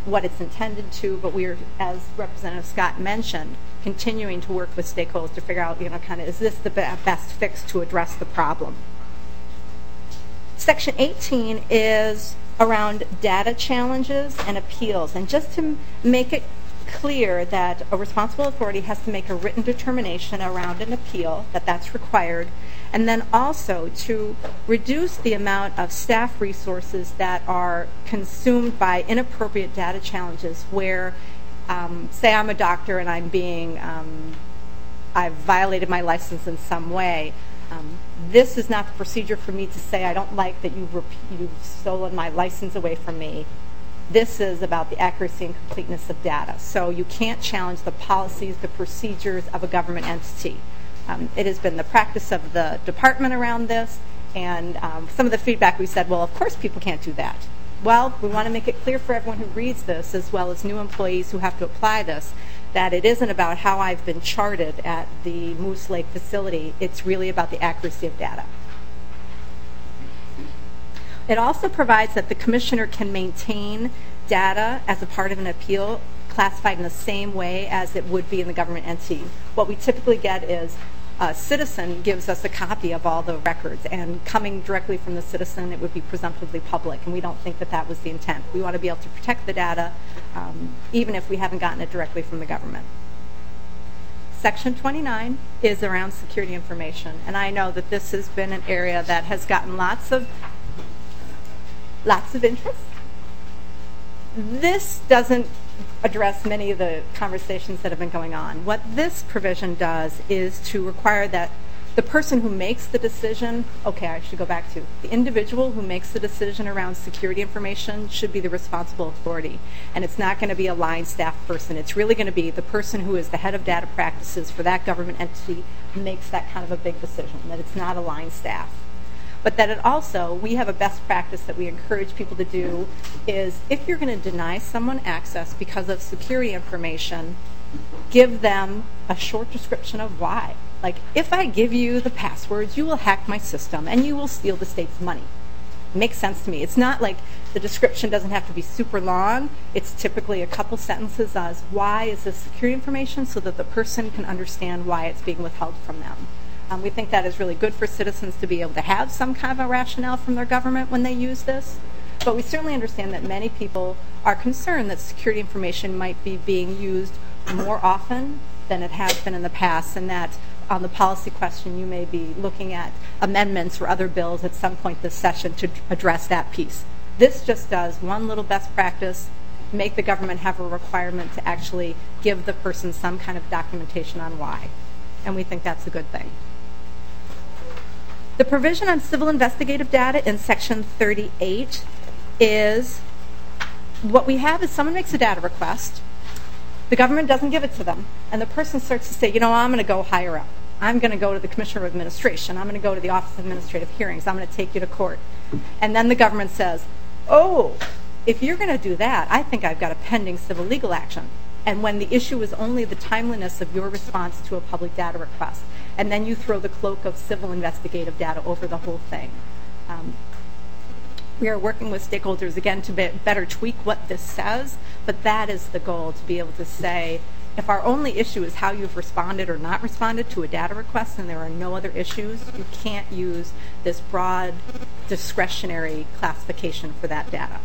what it's intended to, but we're, as Representative Scott mentioned, continuing to work with stakeholders to figure out, kind of, is this the best fix to address the problem? Section 18 is around data challenges and appeals. And just to make it clear that a responsible authority has to make a written determination around an appeal, that's required, and then also to reduce the amount of staff resources that are consumed by inappropriate data challenges where, say I'm a doctor and I'm being, I've violated my license in some way. This is not the procedure for me to say, I don't like that you've stolen my license away from me. This is about the accuracy and completeness of data. So you can't challenge the policies, the procedures of a government entity. It has been the practice of the department around this, and some of the feedback we said, well, of course people can't do that. Well, we want to make it clear for everyone who reads this, as well as new employees who have to apply this, that it isn't about how I've been charted at the Moose Lake facility. It's really about the accuracy of data. It also provides that the commissioner can maintain data as a part of an appeal classified in the same way as it would be in the government entity. What we typically get is a citizen gives us a copy of all the records, and coming directly from the citizen, it would be presumptively public, and we don't think that that was the intent. We want to be able to protect the data, even if we haven't gotten it directly from the government. Section 29 is around security information, and I know that this has been an area that has gotten lots of interest. This doesn't address many of the conversations that have been going on. What this provision does is to require that the person who makes the decision, the individual who makes the decision around security information should be the responsible authority. And it's not going to be a line staff person. It's really going to be the person who is the head of data practices for that government entity who makes that kind of a big decision, that it's not a line staff. But that it also, we have a best practice that we encourage people to do, is if you're going to deny someone access because of security information, give them a short description of why. Like, if I give you the passwords, you will hack my system and you will steal the state's money. It makes sense to me. It's not like the description doesn't have to be super long. It's typically a couple sentences as why is this security information, so that the person can understand why it's being withheld from them. We think that is really good for citizens to be able to have some kind of a rationale from their government when they use this. But we certainly understand that many people are concerned that security information might be being used more often than it has been in the past, and that on the policy question you may be looking at amendments or other bills at some point this session to address that piece. This just does one little best practice, make the government have a requirement to actually give the person some kind of documentation on why. And we think that's a good thing. The provision on civil investigative data in Section 38 is, what we have is someone makes a data request, the government doesn't give it to them, and the person starts to say, I'm going to go higher up. I'm going to go to the Commissioner of Administration. I'm going to go to the Office of Administrative Hearings. I'm going to take you to court. And then the government says, if you're going to do that, I think I've got a pending civil legal action. And when the issue is only the timeliness of your response to a public data request, and then you throw the cloak of civil investigative data over the whole thing. We are working with stakeholders, again, to better tweak what this says, but that is the goal, to be able to say, if our only issue is how you've responded or not responded to a data request and there are no other issues, you can't use this broad discretionary classification for that data.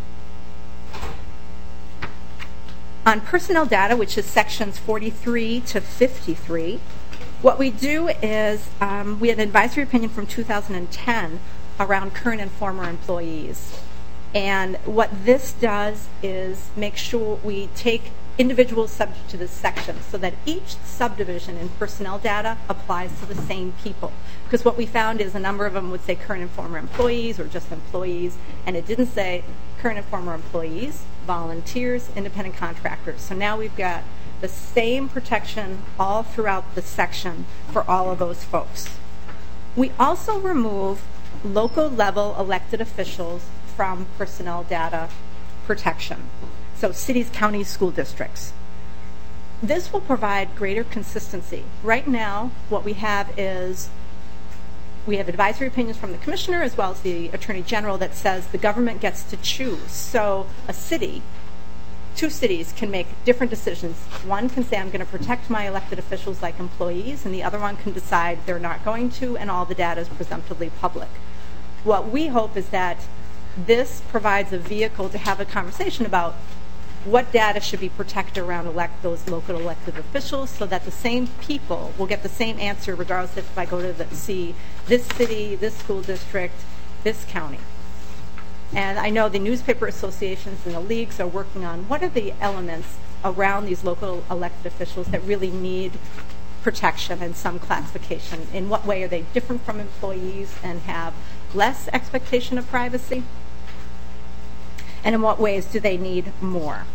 On personnel data, which is sections 43 to 53, what we do is we had an advisory opinion from 2010 around current and former employees. And what this does is make sure we take individuals subject to this section so that each subdivision in personnel data applies to the same people. Because what we found is a number of them would say current and former employees or just employees, and it didn't say current and former employees, volunteers, independent contractors. So now we've got the same protection all throughout the section for all of those folks. We also remove local level elected officials from personnel data protection. So cities, counties, school districts. This will provide greater consistency. Right now, what we have is we have advisory opinions from the commissioner as well as the attorney general that says the government gets to choose. So a city two cities can make different decisions. One can say, I'm going to protect my elected officials like employees, and the other one can decide they're not going to, and all the data is presumptively public. What we hope is that this provides a vehicle to have a conversation about what data should be protected around those local elected officials, so that the same people will get the same answer regardless if I go to see this city, this school district, this county. And I know the newspaper associations and the leagues are working on what are the elements around these local elected officials that really need protection and some classification. In what way are they different from employees and have less expectation of privacy? And in what ways do they need more?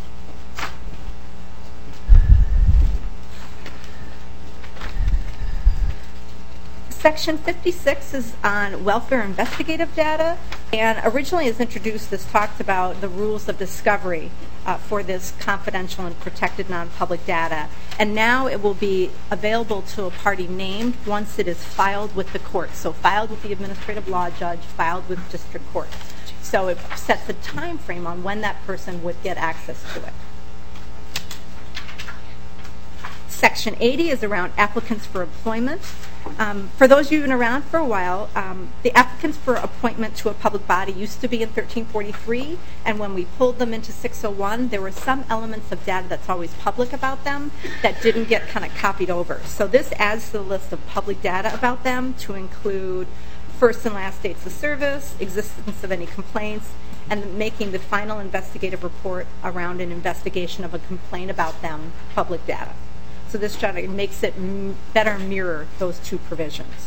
Section 56 is on welfare investigative data, and originally as introduced, this talked about the rules of discovery for this confidential and protected non-public data. And now it will be available to a party named once it is filed with the court. So filed with the administrative law judge, filed with district court. So it sets a time frame on when that person would get access to it. Section 80 is around applicants for employment. For those of you who've been around for a while, the applicants for appointment to a public body used to be in 1343, and when we pulled them into 601, there were some elements of data that's always public about them that didn't get kind of copied over. So this adds to the list of public data about them to include first and last dates of service, existence of any complaints, and making the final investigative report around an investigation of a complaint about them public data. So this makes it better mirror those two provisions.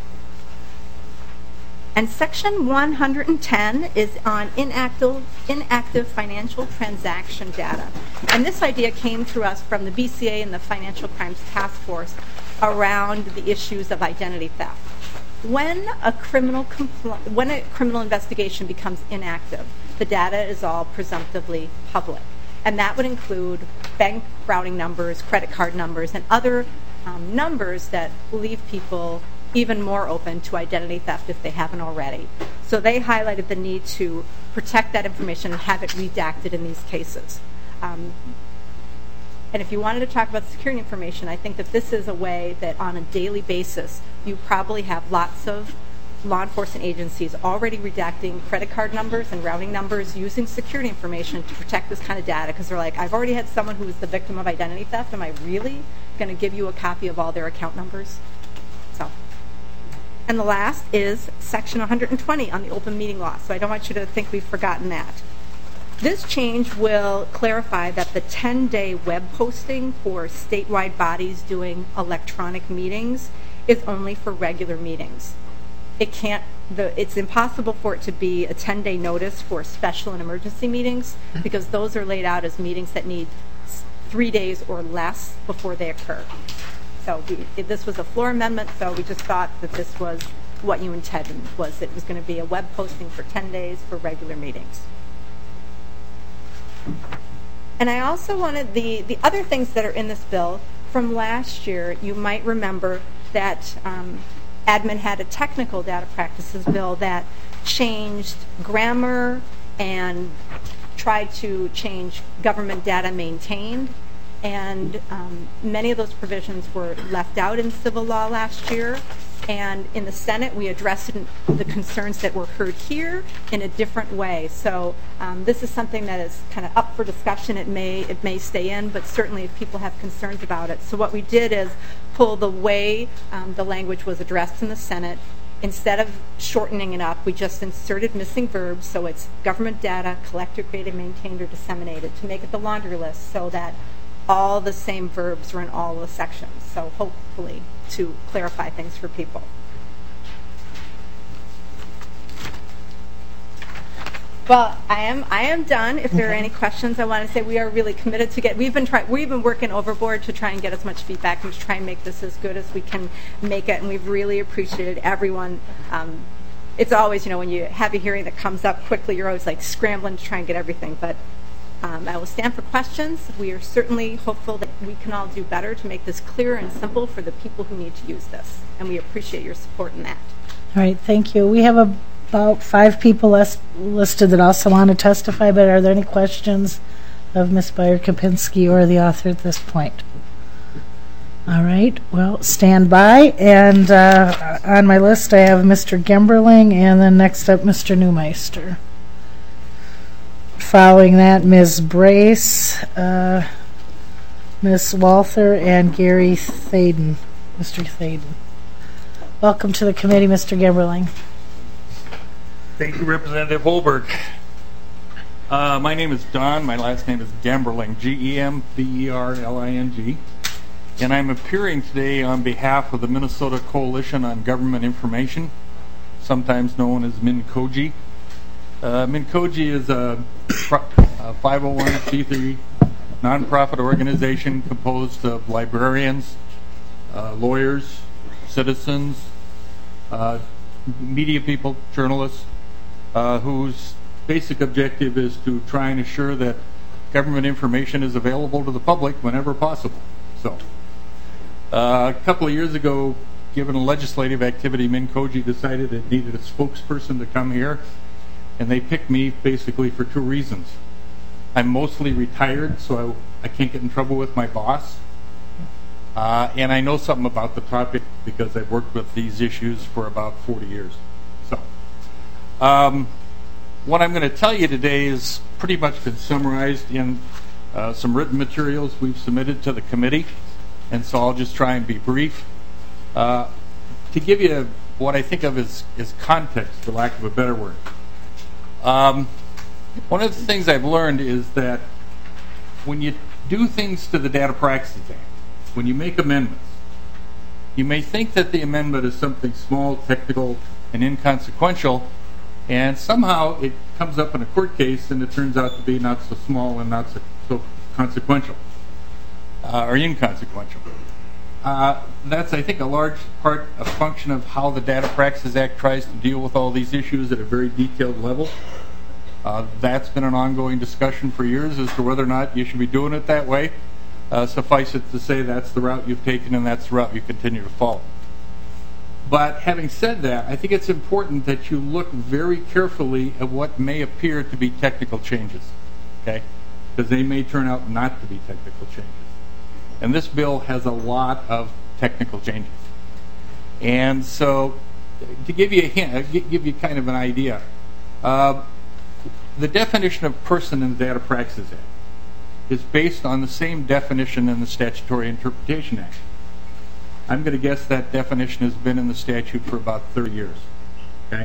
And Section 110 is on inactive financial transaction data. And this idea came to us from the BCA and the Financial Crimes Task Force around the issues of identity theft. When a criminal investigation becomes inactive, the data is all presumptively public. And that would include bank routing numbers, credit card numbers, and other numbers that leave people even more open to identity theft if they haven't already. So they highlighted the need to protect that information and have it redacted in these cases. And if you wanted to talk about security information, I think that this is a way that on a daily basis, you probably have lots of law enforcement agencies already redacting credit card numbers and routing numbers using security information to protect this kind of data, because they're like, I've already had someone who was the victim of identity theft. Am I really going to give you a copy of all their account numbers? So, and the last is Section 120 on the open meeting law. So I don't want you to think we've forgotten that. This change will clarify that the 10-day web posting for statewide bodies doing electronic meetings is only for regular meetings. It's impossible for it to be a 10-day notice for special and emergency meetings, because those are laid out as meetings that need 3 days or less before they occur. So this was a floor amendment, so we just thought that this was what you intended, was it was going to be a web posting for 10 days for regular meetings. And I also wanted the other things that are in this bill from last year. You might remember that admin had a technical data practices bill that changed grammar and tried to change government data maintained. And many of those provisions were left out in civil law last year. And in the Senate, we addressed the concerns that were heard here in a different way. So this is something that is kind of up for discussion. It may stay in, but certainly if people have concerns about it. So what we did is pull the way the language was addressed in the Senate. Instead of shortening it up, we just inserted missing verbs. So it's government data collected, created, maintained, or disseminated, to make it the laundry list so that all the same verbs are in all the sections. So hopefully to clarify things for people. Well, I am done. If there are any questions, I want to say we are really committed to get. We've been working overboard to try and get as much feedback and to try and make this as good as we can make it. And we've really appreciated everyone. It's always, when you have a hearing that comes up quickly, you're always like scrambling to try and get everything. But I will stand for questions. We are certainly hopeful that we can all do better to make this clear and simple for the people who need to use this. And we appreciate your support in that. All right, thank you. We have about 5 people listed that also want to testify, but are there any questions of Ms. Beyer-Kapinski or the author at this point? All right, well, stand by. And on my list I have Mr. Gemberling, and then next up Mr. Neumeister. Following that, Ms. Brace, Ms. Walther, and Gary Thaden. Mr. Thaden. Welcome to the committee, Mr. Gemberling. Thank you, Representative Holberg. My name is Don. My last name is Gemberling, Gemberling, and I'm appearing today on behalf of the Minnesota Coalition on Government Information, sometimes known as MINCOGI. MINCOGI is a 501c3 nonprofit organization composed of librarians, lawyers, citizens, media people, journalists, whose basic objective is to try and assure that government information is available to the public whenever possible. So, a couple of years ago, given a legislative activity, MINCOGI decided it needed a spokesperson to come here, and they picked me basically for two reasons. I'm mostly retired, so I can't get in trouble with my boss, and I know something about the topic because I've worked with these issues for about 40 years. So, what I'm going to tell you today is pretty much been summarized in some written materials we've submitted to the committee, and so I'll just try and be brief. To give you what I think of as context, for lack of a better word. One of the things I've learned is that when you do things to the Data Practices Act, when you make amendments, you may think that the amendment is something small, technical, and inconsequential, and somehow it comes up in a court case and it turns out to be not so small and not so consequential or inconsequential. That's, I think, a large part, a function of how the Data Practices Act tries to deal with all these issues at a very detailed level. That's been an ongoing discussion for years as to whether or not you should be doing it that way. Suffice it to say that's the route you've taken and that's the route you continue to follow. But having said that, I think it's important that you look very carefully at what may appear to be technical changes, okay? Because they may turn out not to be technical changes. And this bill has a lot of technical changes. And so, to give you a hint, give you kind of an idea, the definition of person in the Data Practices Act is based on the same definition in the Statutory Interpretation Act. I'm going to guess that definition has been in the statute for about 30 years. Okay?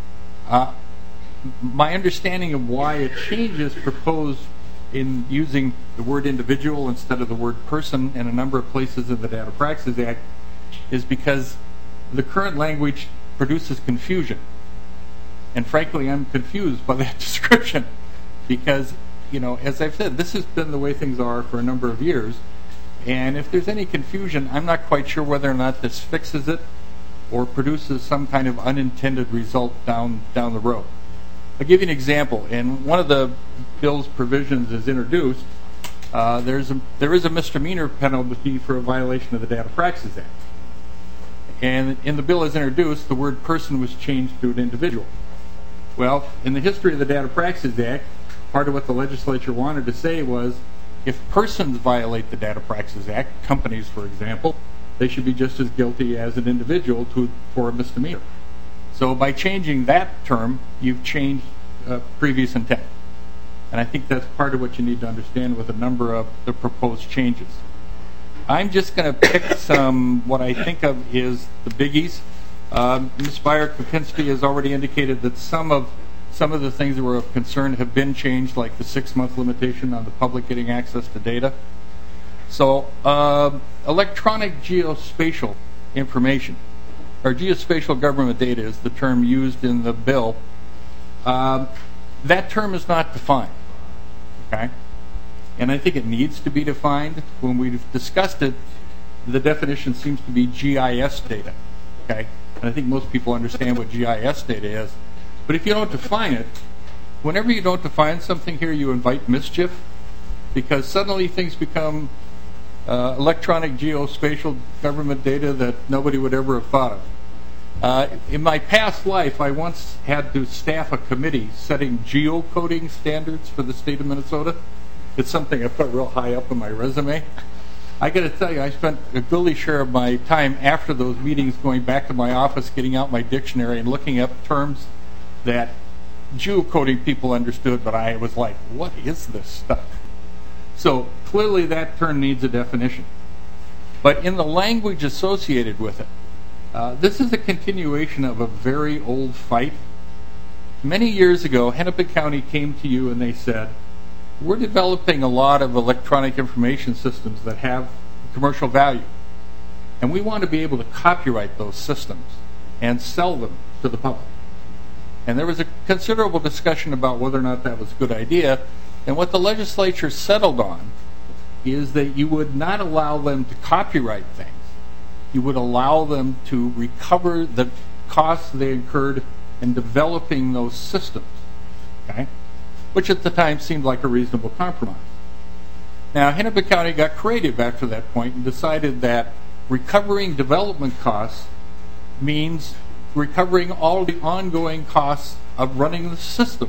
My understanding of why a change is proposed in using the word individual instead of the word person in a number of places in the Data Practices Act is because the current language produces confusion. And frankly, I'm confused by that description because, you know, as I've said, this has been the way things are for a number of years. And if there's any confusion, I'm not quite sure whether or not this fixes it or produces some kind of unintended result down the road. I'll give you an example. In one of the bill's provisions is introduced, there is a misdemeanor penalty for a violation of the Data Practices Act. And in the bill as introduced, the word person was changed to an individual. Well, in the history of the Data Practices Act, part of what the legislature wanted to say was, if persons violate the Data Practices Act, companies, for example, they should be just as guilty as an individual for a misdemeanor. So by changing that term, you've changed previous intent. And I think that's part of what you need to understand with a number of the proposed changes. I'm just going to pick some, what I think of is the biggies. Ms. Beyer-Kapinski has already indicated that some of the things that were of concern have been changed, like the 6-month limitation on the public getting access to data. So electronic geospatial information, or geospatial government data is the term used in the bill. That term is not defined, okay? And I think it needs to be defined. When we've discussed it, the definition seems to be GIS data, okay? And I think most people understand what GIS data is. But if you don't define it, whenever you don't define something here, you invite mischief, because suddenly things become electronic geospatial government data that nobody would ever have thought of. In my past life, I once had to staff a committee setting geocoding standards for the state of Minnesota. it's something I put real high up on my resume. I got to tell you, I spent a goodly share of my time after those meetings going back to my office, getting out my dictionary and looking up terms that geocoding people understood, but I was like, what is this stuff? So clearly that term needs a definition. But in the language associated with it, this is a continuation of a very old fight. Many years ago, Hennepin County came to you and they said, we're developing a lot of electronic information systems that have commercial value. And we want to be able to copyright those systems and sell them to the public. And there was a considerable discussion about whether or not that was a good idea. And what the legislature settled on is that you would not allow them to copyright things. You would allow them to recover the costs they incurred in developing those systems, okay? Which at the time seemed like a reasonable compromise. Now, Hennepin County got creative after that point and decided that recovering development costs means recovering all the ongoing costs of running the system.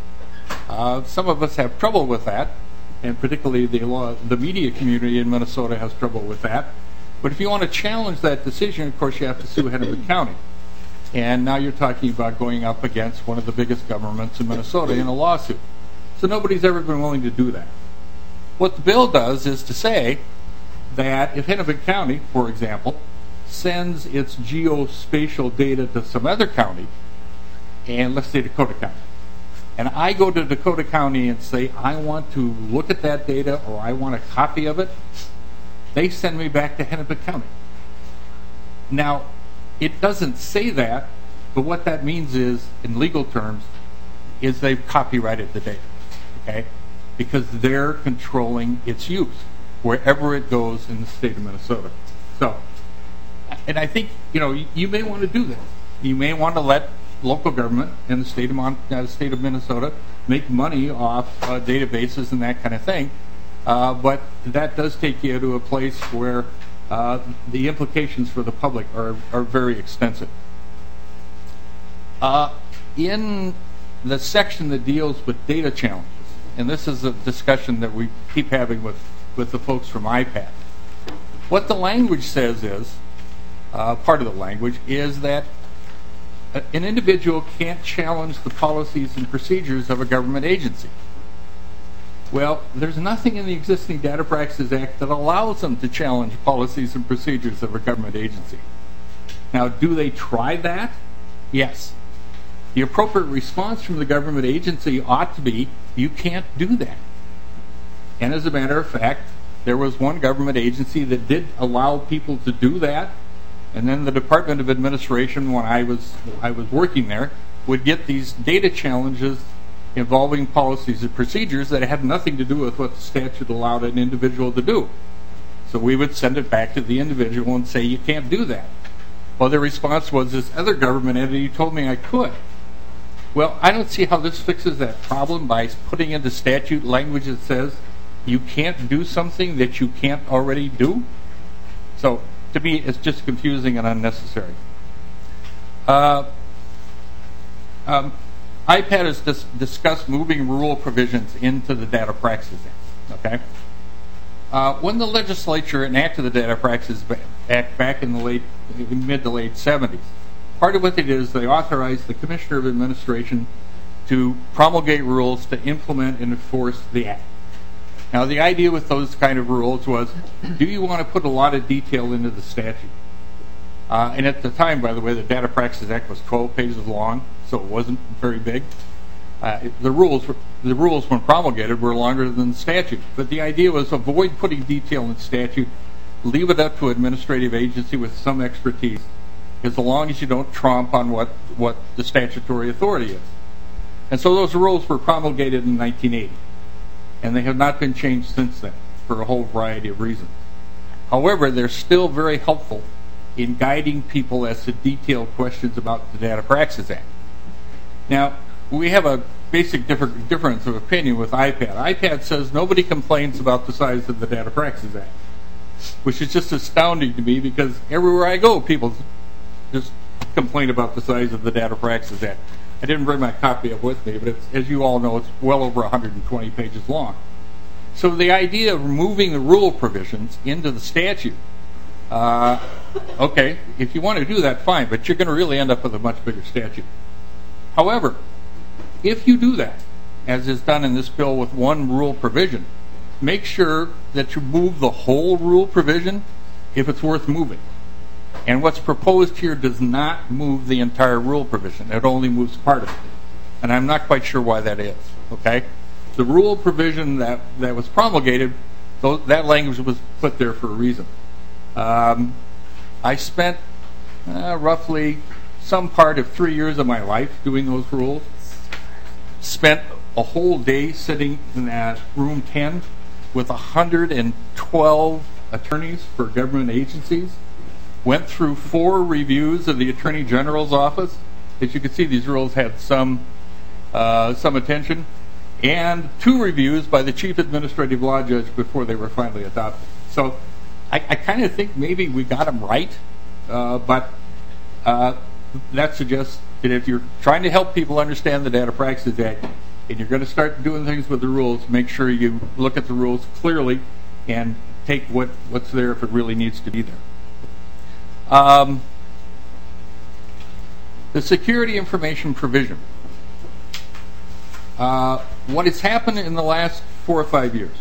Some of us have trouble with that, and particularly the media community in Minnesota has trouble with that. But if you want to challenge that decision, of course, you have to sue Hennepin County. And now you're talking about going up against one of the biggest governments in Minnesota in a lawsuit. So nobody's ever been willing to do that. What the bill does is to say that if Hennepin County, for example, sends its geospatial data to some other county, and let's say Dakota County, and I go to Dakota County and say, I want to look at that data or I want a copy of it, they send me back to Hennepin County. Now, it doesn't say that, but what that means is, in legal terms, is they've copyrighted the data, okay? Because they're controlling its use wherever it goes in the state of Minnesota. So, and I think, you may want to do this. You may want to let local government in the state of Minnesota make money off databases and that kind of thing. But that does take you to a place where the implications for the public are very extensive. In the section that deals with data challenges, and this is a discussion that we keep having with the folks from IPAD, what the language says is, part of the language, is that an individual can't challenge the policies and procedures of a government agency. Well, there's nothing in the existing Data Practices Act that allows them to challenge policies and procedures of a government agency. Now, do they try that? Yes. The appropriate response from the government agency ought to be, you can't do that. And as a matter of fact, there was one government agency that did allow people to do that, and then the Department of Administration, when I was working there, would get these data challenges involving policies and procedures that had nothing to do with what the statute allowed an individual to do. So we would send it back to the individual and say, you can't do that. Well, the response was, this other government entity told me I could. Well, I don't see how this fixes that problem by putting into statute language that says you can't do something that you can't already do. So to me, it's just confusing and unnecessary. IPAD has discussed moving rule provisions into the Data Practices Act. Okay. When the legislature enacted the Data Practices Act back in the mid to late 70s, part of what they did is they authorized the Commissioner of Administration to promulgate rules to implement and enforce the Act. Now, the idea with those kind of rules was, do you want to put a lot of detail into the statute? And at the time, by the way, the Data Practices Act was 12 pages long, so it wasn't very big. The rules, when promulgated, were longer than the statute. But the idea was avoid putting detail in the statute, leave it up to an administrative agency with some expertise, as long as you don't trump on what the statutory authority is. And so those rules were promulgated in 1980. And they have not been changed since then for a whole variety of reasons. However, they're still very helpful in guiding people as to detailed questions about the Data Practices Act. Now, we have a basic difference of opinion with IPAD. IPAD says nobody complains about the size of the Data Practices Act, which is just astounding to me because everywhere I go, people just complain about the size of the Data Practices Act. I didn't bring my copy up with me, but as you all know, it's well over 120 pages long. So the idea of removing the rule provisions into the statute, okay, if you want to do that, fine, but you're going to really end up with a much bigger statute. However, if you do that, as is done in this bill with one rule provision, make sure that you move the whole rule provision if it's worth moving. And what's proposed here does not move the entire rule provision. It only moves part of it. And I'm not quite sure why that is, okay? The rule provision that was promulgated, that language was put there for a reason. I spent roughly some part of 3 years of my life doing those rules. Spent a whole day sitting in that room 10 with 112 attorneys for government agencies. Went through 4 reviews of the Attorney General's office. As you can see, these rules had some attention, and 2 reviews by the Chief Administrative Law Judge before they were finally adopted. So I kind of think maybe we got them right, but that suggests that if you're trying to help people understand the Data Practices Act and you're going to start doing things with the rules, make sure you look at the rules clearly and take what's there if it really needs to be there. The security information provision. What has happened in the last 4 or 5 years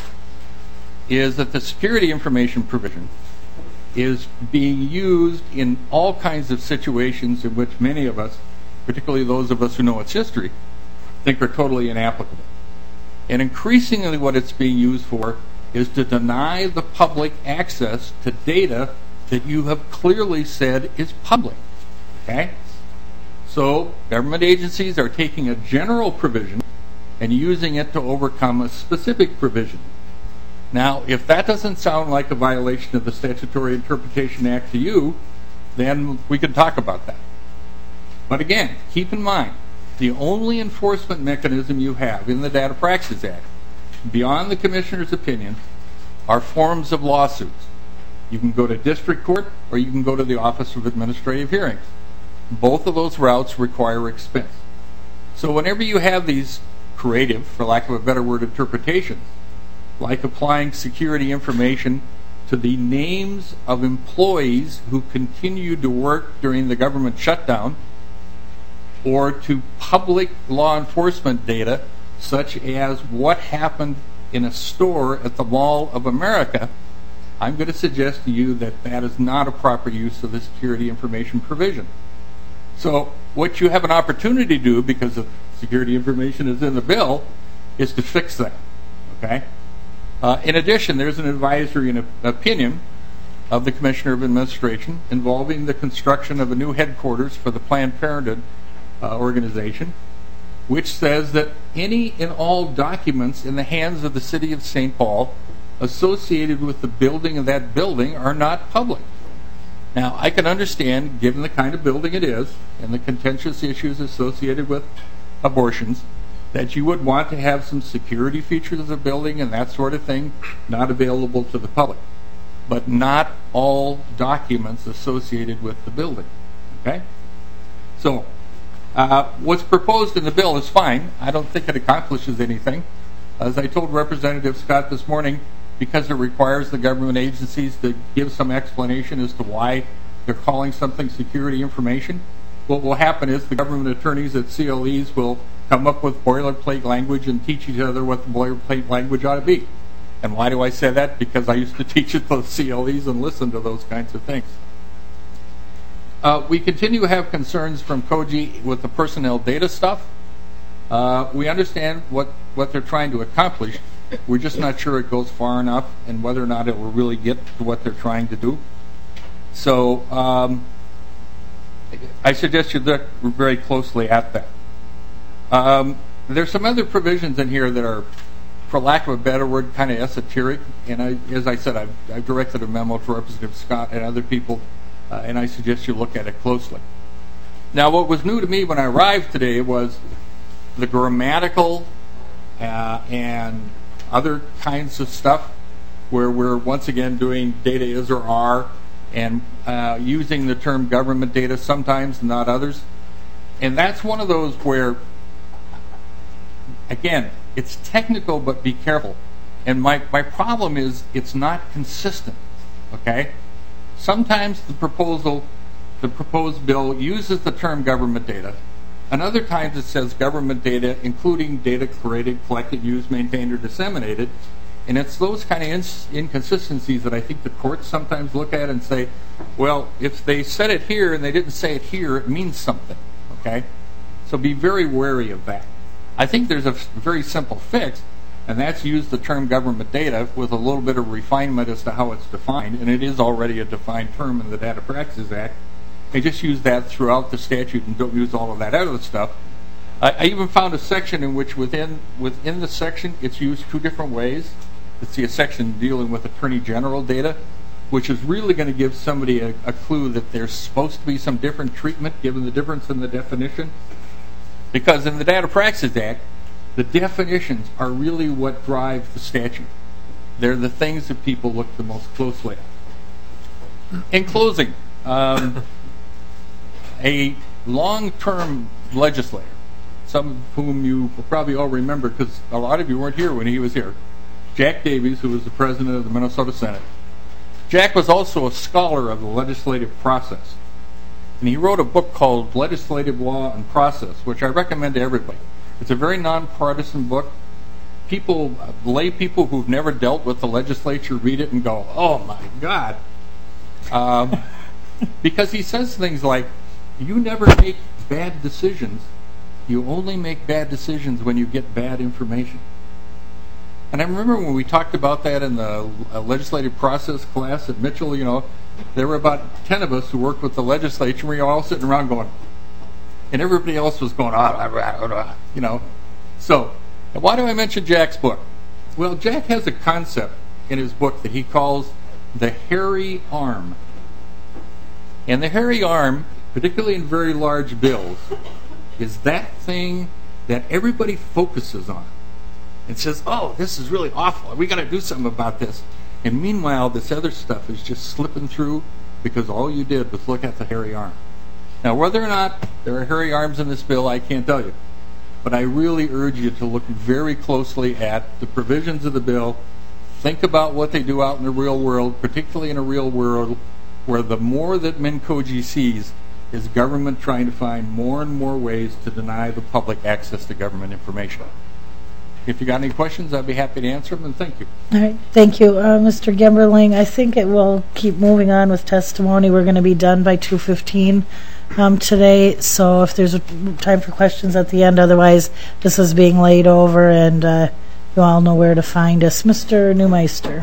is that the security information provision is being used in all kinds of situations in which many of us, particularly those of us who know its history, think are totally inapplicable. And increasingly what it's being used for is to deny the public access to data that you have clearly said is public. Okay? So government agencies are taking a general provision and using it to overcome a specific provision. Now, if that doesn't sound like a violation of the Statutory Interpretation Act to you, then we can talk about that. But again, keep in mind, the only enforcement mechanism you have in the Data Practices Act, beyond the Commissioner's opinion, are forms of lawsuits. You can go to district court or you can go to the Office of Administrative Hearings. Both of those routes require expense. So whenever you have these creative, for lack of a better word, interpretations, like applying security information to the names of employees who continued to work during the government shutdown, or to public law enforcement data, such as what happened in a store at the Mall of America, I'm going to suggest to you that that is not a proper use of the security information provision. So what you have an opportunity to do, because the security information is in the bill, is to fix that. Okay? In addition, there's an advisory and opinion of the Commissioner of Administration involving the construction of a new headquarters for the Planned Parenthood organization, which says that any and all documents in the hands of the City of St. Paul associated with the building of that building are not public. Now, I can understand, given the kind of building it is and the contentious issues associated with abortions, that you would want to have some security features of the building and that sort of thing not available to the public, but not all documents associated with the building. Okay? So, what's proposed in the bill is fine. I don't think it accomplishes anything. As I told Representative Scott this morning, because it requires the government agencies to give some explanation as to why they're calling something security information, what will happen is the government attorneys at CLEs will come up with boilerplate language and teach each other what the boilerplate language ought to be. And why do I say that? Because I used to teach at those CLEs and listen to those kinds of things. We continue to have concerns from COGI with the personnel data stuff. We understand what they're trying to accomplish. We're just not sure it goes far enough and whether or not it will really get to what they're trying to do. So I suggest you look very closely at that. There's some other provisions in here that are, for lack of a better word, kind of esoteric. And as I said, I've directed a memo to Representative Scott and other people, and I suggest you look at it closely. Now, what was new to me when I arrived today was the grammatical and other kinds of stuff where we're once again doing data is or are and using the term government data sometimes, not others. And that's one of those where, again, it's technical, but be careful. And my problem is it's not consistent, okay? Sometimes the proposed bill uses the term government data, and other times it says government data, including data created, collected, used, maintained, or disseminated. And it's those kind of inconsistencies that I think the courts sometimes look at and say, well, if they said it here and they didn't say it here, it means something, okay? So be very wary of that. I think there's a very simple fix, and that's use the term government data with a little bit of refinement as to how it's defined, and it is already a defined term in the Data Practices Act. And just use that throughout the statute and don't use all of that other stuff. I even found a section in which within the section it's used two different ways. Let's see, a section dealing with Attorney General data, which is really going to give somebody a clue that there's supposed to be some different treatment given the difference in the definition. Because in the Data Practices Act, the definitions are really what drive the statute. They're the things that people look the most closely at. In closing, a long-term legislator, some of whom you will probably all remember because a lot of you weren't here when he was here, Jack Davies, who was the president of the Minnesota Senate. Jack was also a scholar of the legislative process. And he wrote a book called Legislative Law and Process, which I recommend to everybody. It's a very nonpartisan book. Lay people who've never dealt with the legislature read it and go, oh my God. Because he says things like, you never make bad decisions. You only make bad decisions when you get bad information. And I remember when we talked about that in the legislative process class at Mitchell, there were about 10 of us who worked with the legislature, and we were all sitting around going, and everybody else was going, So, why do I mention Jack's book? Well, Jack has a concept in his book that he calls the hairy arm. And the hairy arm, particularly in very large bills, is that thing that everybody focuses on and says, oh, this is really awful. We got to do something about this. And meanwhile, this other stuff is just slipping through because all you did was look at the hairy arm. Now, whether or not there are hairy arms in this bill, I can't tell you. But I really urge you to look very closely at the provisions of the bill. Think about what they do out in the real world, particularly in a real world where the more that MNCOGI sees is government trying to find more and more ways to deny the public access to government information. If you got any questions, I'd be happy to answer them, and thank you. All right, thank you. Mr. Gemberling, I think it will keep moving on with testimony. We're going to be done by 2:15 today, so if there's time for questions at the end, otherwise this is being laid over, and you all know where to find us. Mr. Neumeister.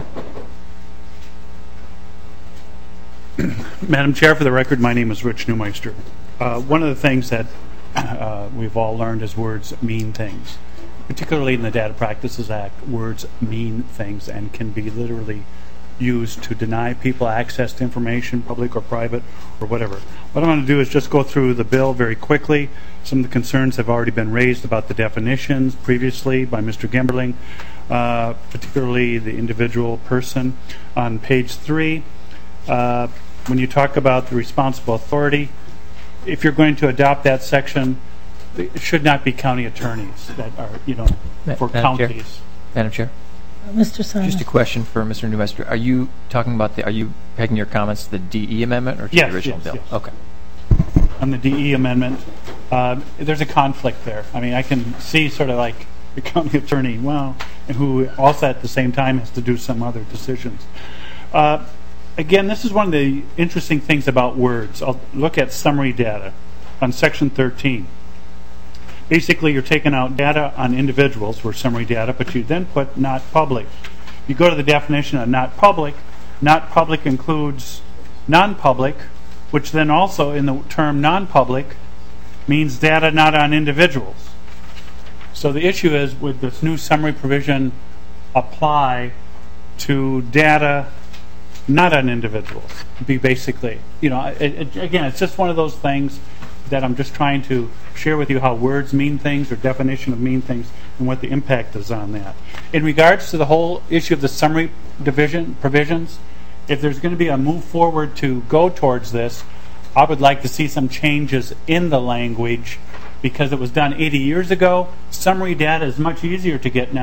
Madam Chair, for the record, my name is Rich Neumeister. One of the things that we've all learned is words mean things. Particularly in the Data Practices Act, words mean things and can be literally used to deny people access to information, public or private or whatever. What I'm going to do is just go through the bill very quickly. Some of the concerns have already been raised about the definitions previously by Mr. Gemberling, particularly the individual person. On page 3, when you talk about the responsible authority, if you're going to adopt that section, it should not be county attorneys that are, for counties. Madam Chair? Mr. Simon. Just a question for Mr. Neumeister. Are you talking about are you pegging your comments to the DE amendment or to the original bill? Yes. Okay. On the DE amendment, there's a conflict there. I mean, I can see sort of like the county attorney, and who also at the same time has to do some other decisions. Again, this is one of the interesting things about words. I'll look at summary data on section 13. Basically, you're taking out data on individuals for summary data, but you then put not public. You go to the definition of not public includes non-public, which then also in the term non-public means data not on individuals. So the issue is, would this new summary provision apply to data not on individuals? Be basically, again, it's just one of those things that I'm just trying to share with you how words mean things or definition of mean things and what the impact is on that. In regards to the whole issue of the summary provisions, if there's going to be a move forward to go towards this, I would like to see some changes in the language because it was done 80 years ago. Summary data is much easier to get now.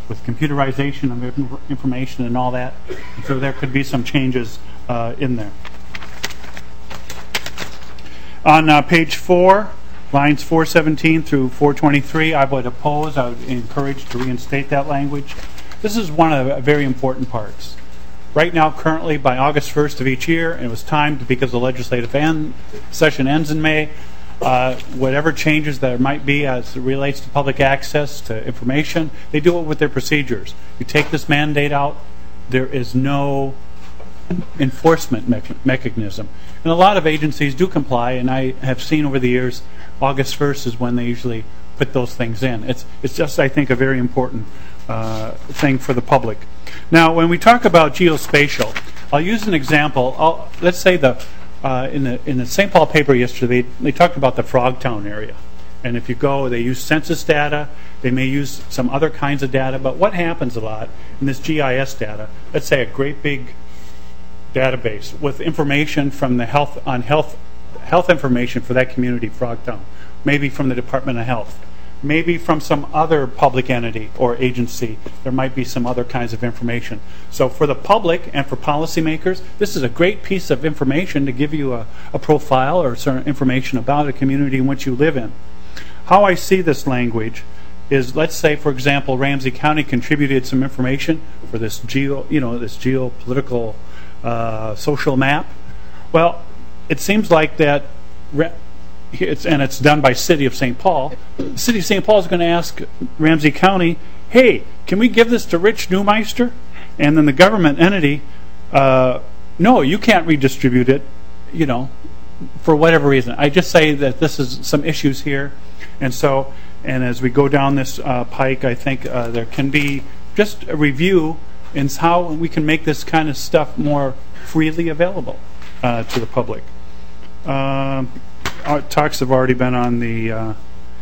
with computerization of information and all that. And so there could be some changes in there. On page 4, lines 417 through 423, I would encourage to reinstate that language. This is one of the very important parts. Right now, currently, by August 1st of each year, and it was timed because the legislative session ends in May, whatever changes there might be as it relates to public access to information, they do it with their procedures. You take this mandate out, there is no enforcement mechanism. And a lot of agencies do comply, and I have seen over the years, August 1st is when they usually put those things in. It's just, I think, a very important thing for the public. Now, when we talk about geospatial, I'll use an example. Let's say in the St. Paul paper yesterday, they talked about the Frogtown area. And if you go, they use census data. They may use some other kinds of data. But what happens a lot in this GIS data, let's say a great big database with information from the health information for that community, Frogtown, maybe from the Department of Health, maybe from some other public entity or agency. There might be some other kinds of information. So for the public and for policymakers, this is a great piece of information to give you a profile or certain information about a community in which you live in. How I see this language is, let's say, for example, Ramsey County contributed some information for this geopolitical social map. Well, it seems like that, it's done by City of St. Paul. The City of St. Paul is going to ask Ramsey County, hey, can we give this to Rich Neumeister? And then the government entity, no, you can't redistribute it, for whatever reason. I just say that this is some issues here. And as we go down this pike, I think there can be just a review in how we can make this kind of stuff more freely available to the public. Talks have already been on the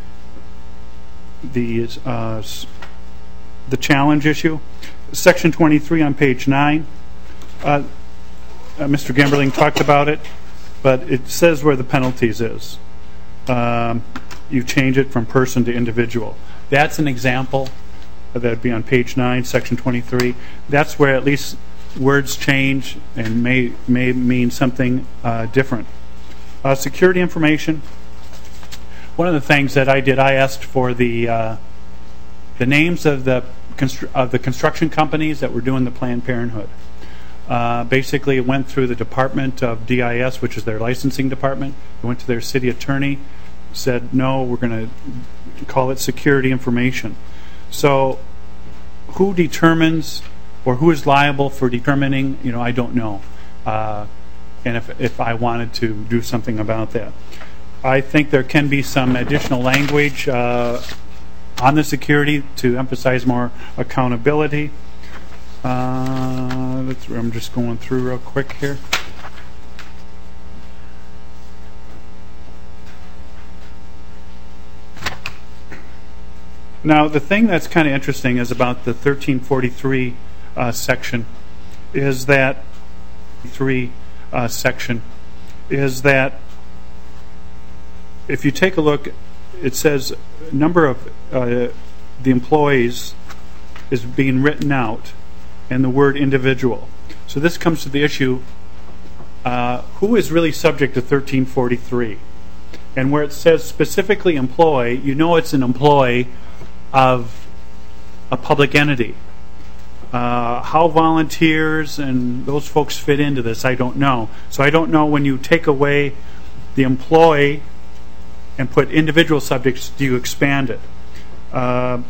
challenge issue. Section 23 on page 9. Mr. Gemberling talked about it, but it says where the penalties is. You change it from person to individual. That's an example. That would be on page 9, section 23. That's where at least words change and may mean something different. Security information. One of the things that I did, I asked for the names of the construction companies that were doing the Planned Parenthood. Basically, it went through the Department of DIS, which is their licensing department. It went to their city attorney, said, no, we're going to call it security information. So who determines or who is liable for determining, I don't know. And if I wanted to do something about that. I think there can be some additional language on the security to emphasize more accountability. I'm just going through real quick here. Now, the thing that's kind of interesting is about the 1343 section is that if you take a look, it says number of the employees is being written out and the word individual. So this comes to the issue, who is really subject to 1343? And where it says specifically employee, it's an employee of a public entity. How volunteers and those folks fit into this, I don't know. So I don't know when you take away the employee and put individual subjects, do you expand it? And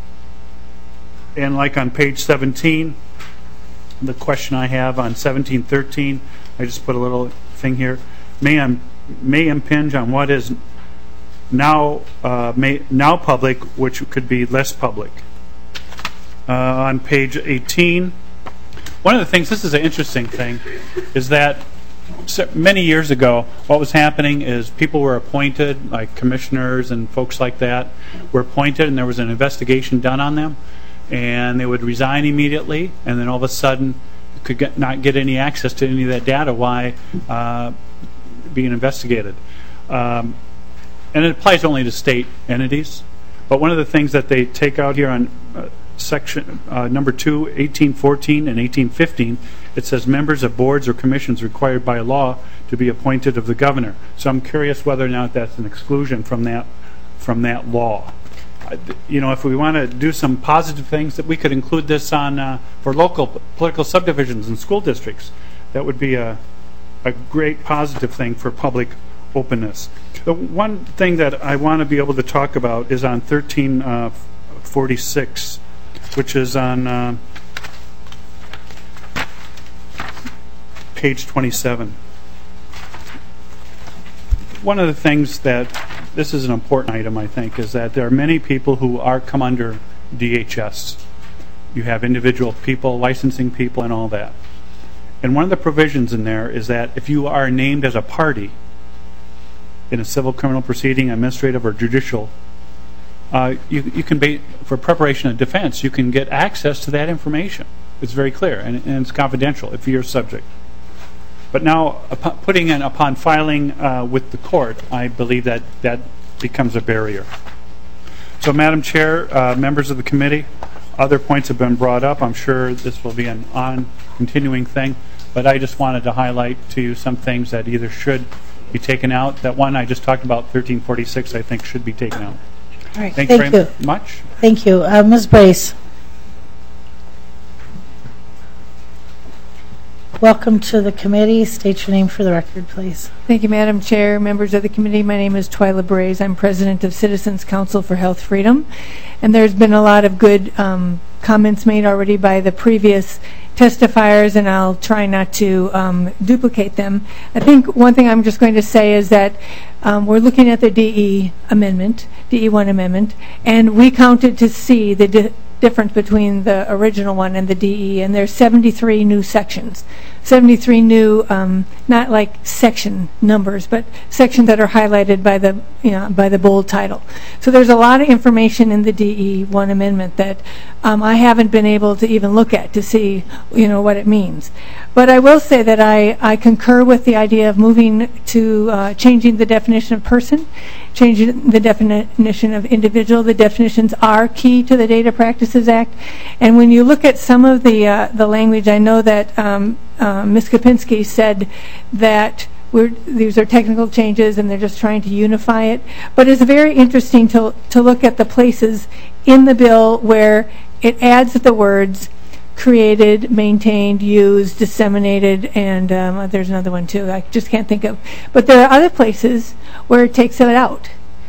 like on page 17, the question I have on 1713, I just put a little thing here, may impinge on what is now public, which could be less public. On page 18, one of the things, this is an interesting thing, is that many years ago, what was happening is people were appointed, like commissioners and folks like that, were appointed and there was an investigation done on them, and they would resign immediately, and then all of a sudden could not get any access to any of that data. Why? Being investigated. And it applies only to state entities. But one of the things that they take out here on section number 2, 1814 and 1815, it says members of boards or commissions required by law to be appointed of the governor. So I'm curious whether or not that's an exclusion from that law. You know, if we want to do some positive things, that we could include this on for local political subdivisions and school districts. That would be a great positive thing for public openness. The one thing that I want to be able to talk about is on 1346, which is on page 27. One of the things that, this is an important item, I think, is that there are many people who come under DHS. You have individual people, licensing people, and all that. And one of the provisions in there is that if you are named as a party in a civil criminal proceeding, administrative, or judicial, you can be, for preparation of defense, you can get access to that information. It's very clear, and it's confidential if you're subject. But now, putting in upon filing with the court, I believe that becomes a barrier. So, Madam Chair, members of the committee, other points have been brought up. I'm sure this will be an continuing thing, but I just wanted to highlight to you some things that either should be taken out. That one I just talked about, 1346, I think should be taken out. All right. Thank you very much. Thank you. Ms. Brace. Welcome to the committee. State your name for the record, please. Thank you, Madam Chair, members of the committee. My name is Twyla Braze. I'm president of Citizens Council for Health Freedom. And there's been a lot of good comments made already by the previous testifiers, and I'll try not to duplicate them. I think one thing I'm just going to say is that we're looking at the DE amendment, DE1 amendment, and we counted to see the difference between the original one and the DE, and there's 73 new sections. 73 new, not like section numbers, but sections that are highlighted by the bold title. So there's a lot of information in the DE1 amendment that I haven't been able to even look at to see, what it means. But I will say that I concur with the idea of moving to changing the definition of person, changing the definition of individual. The definitions are key to the Data Practices Act. And when you look at some of the language, I know that Ms. Kopinski said that these are technical changes and they're just trying to unify it. But it's very interesting to look at the places in the bill where it adds the words created, maintained, used, disseminated, and there's another one too I just can't think of. But there are other places where it takes it out.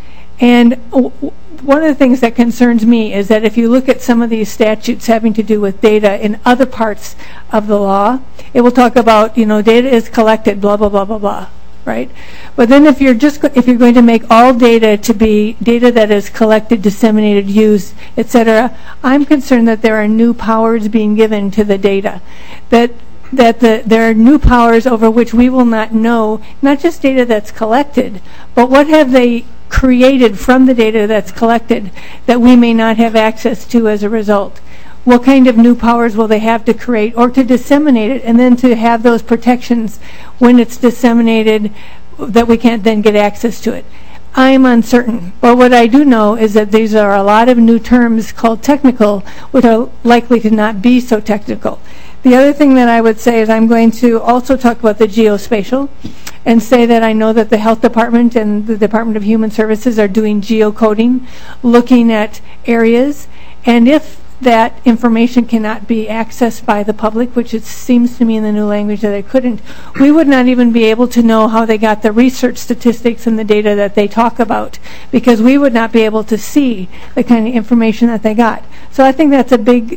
And one of the things that concerns me is that if you look at some of these statutes having to do with data in other parts of the law, it will talk about, data is collected, blah, blah, blah, blah, blah, right? But then if you're going to make all data to be data that is collected, disseminated, used, etc., I'm concerned that there are new powers being given to the data, that there are new powers over which we will not know, not just data that's collected, but what have they created from the data that's collected that we may not have access to as a result. What kind of new powers will they have to create or to disseminate it, and then to have those protections when it's disseminated that we can't then get access to it? I'm uncertain. But what I do know is that these are a lot of new terms called technical, which are likely to not be so technical. The other thing that I would say is I'm going to also talk about the geospatial and say that I know that the Health Department and the Department of Human Services are doing geocoding, looking at areas, and if that information cannot be accessed by the public, which it seems to me in the new language that it couldn't, we would not even be able to know how they got the research statistics and the data that they talk about, because we would not be able to see the kind of information that they got. So I think that's a big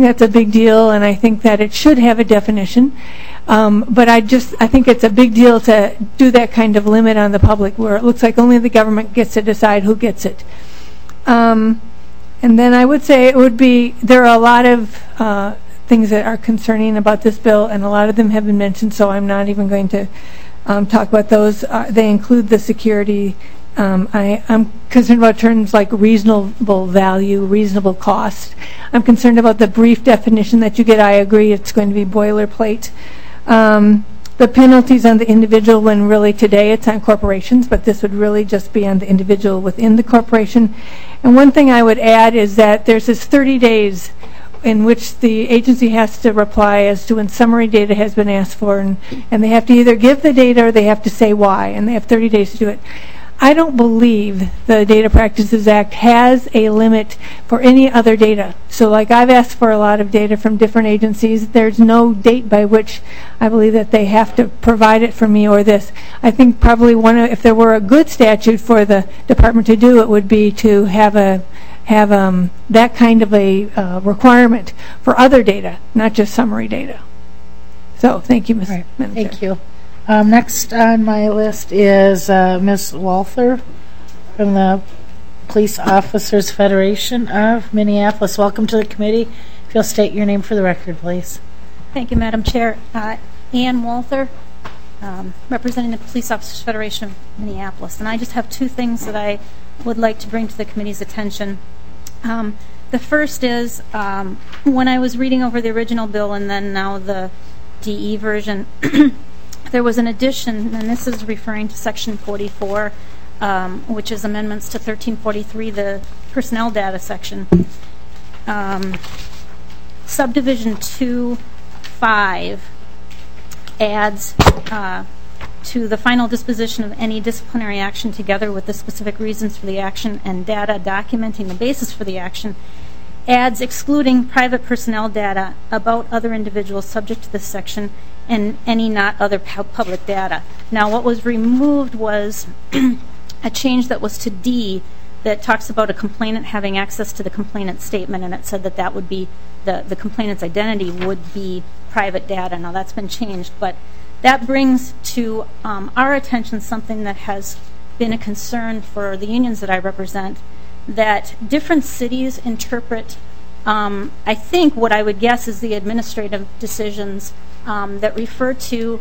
deal, and I think that it should have a definition. But I think it's a big deal to do that kind of limit on the public, where it looks like only the government gets to decide who gets it. And then I would say there are a lot of things that are concerning about this bill, and a lot of them have been mentioned, so I'm not even going to talk about those. They include the security. I'm concerned about terms like reasonable value, reasonable cost. I'm concerned about the brief definition that you get. I agree it's going to be boilerplate. The the penalties on the individual when really today it's on corporations, but this would really just be on the individual within the corporation. And one thing I would add is that there's this 30 days in which the agency has to reply as to when summary data has been asked for, and they have to either give the data or they have to say why, and they have 30 days to do it. I don't believe the Data Practices Act has a limit for any other data. So like I've asked for a lot of data from different agencies, there's no date by which I believe that they have to provide it for me or this. I think probably if there were a good statute for the department to do, it would be to have that kind of a requirement for other data, not just summary data. So thank you, Ms. Madam Chair. Thank you. Next on my list is Ms. Walther from the Police Officers Federation of Minneapolis. Welcome to the committee. If you'll state your name for the record, please. Thank you, Madam Chair. Ann Walther, representing the Police Officers Federation of Minneapolis. And I just have two things that I would like to bring to the committee's attention. The first is when I was reading over the original bill and then now the DE version, there was an addition, and this is referring to Section 44, which is amendments to 1343, the personnel data section. Subdivision 2.5 adds to the final disposition of any disciplinary action together with the specific reasons for the action and data documenting the basis for the action, adds excluding private personnel data about other individuals subject to this section and any not other public data. Now what was removed was a change that was to D that talks about a complainant having access to the complainant's statement, and it said that that would be the complainant's identity would be private data. Now that's been changed, but that brings to our attention something that has been a concern for the unions that I represent, that different cities interpret, I think what I would guess is the administrative decisions that refer to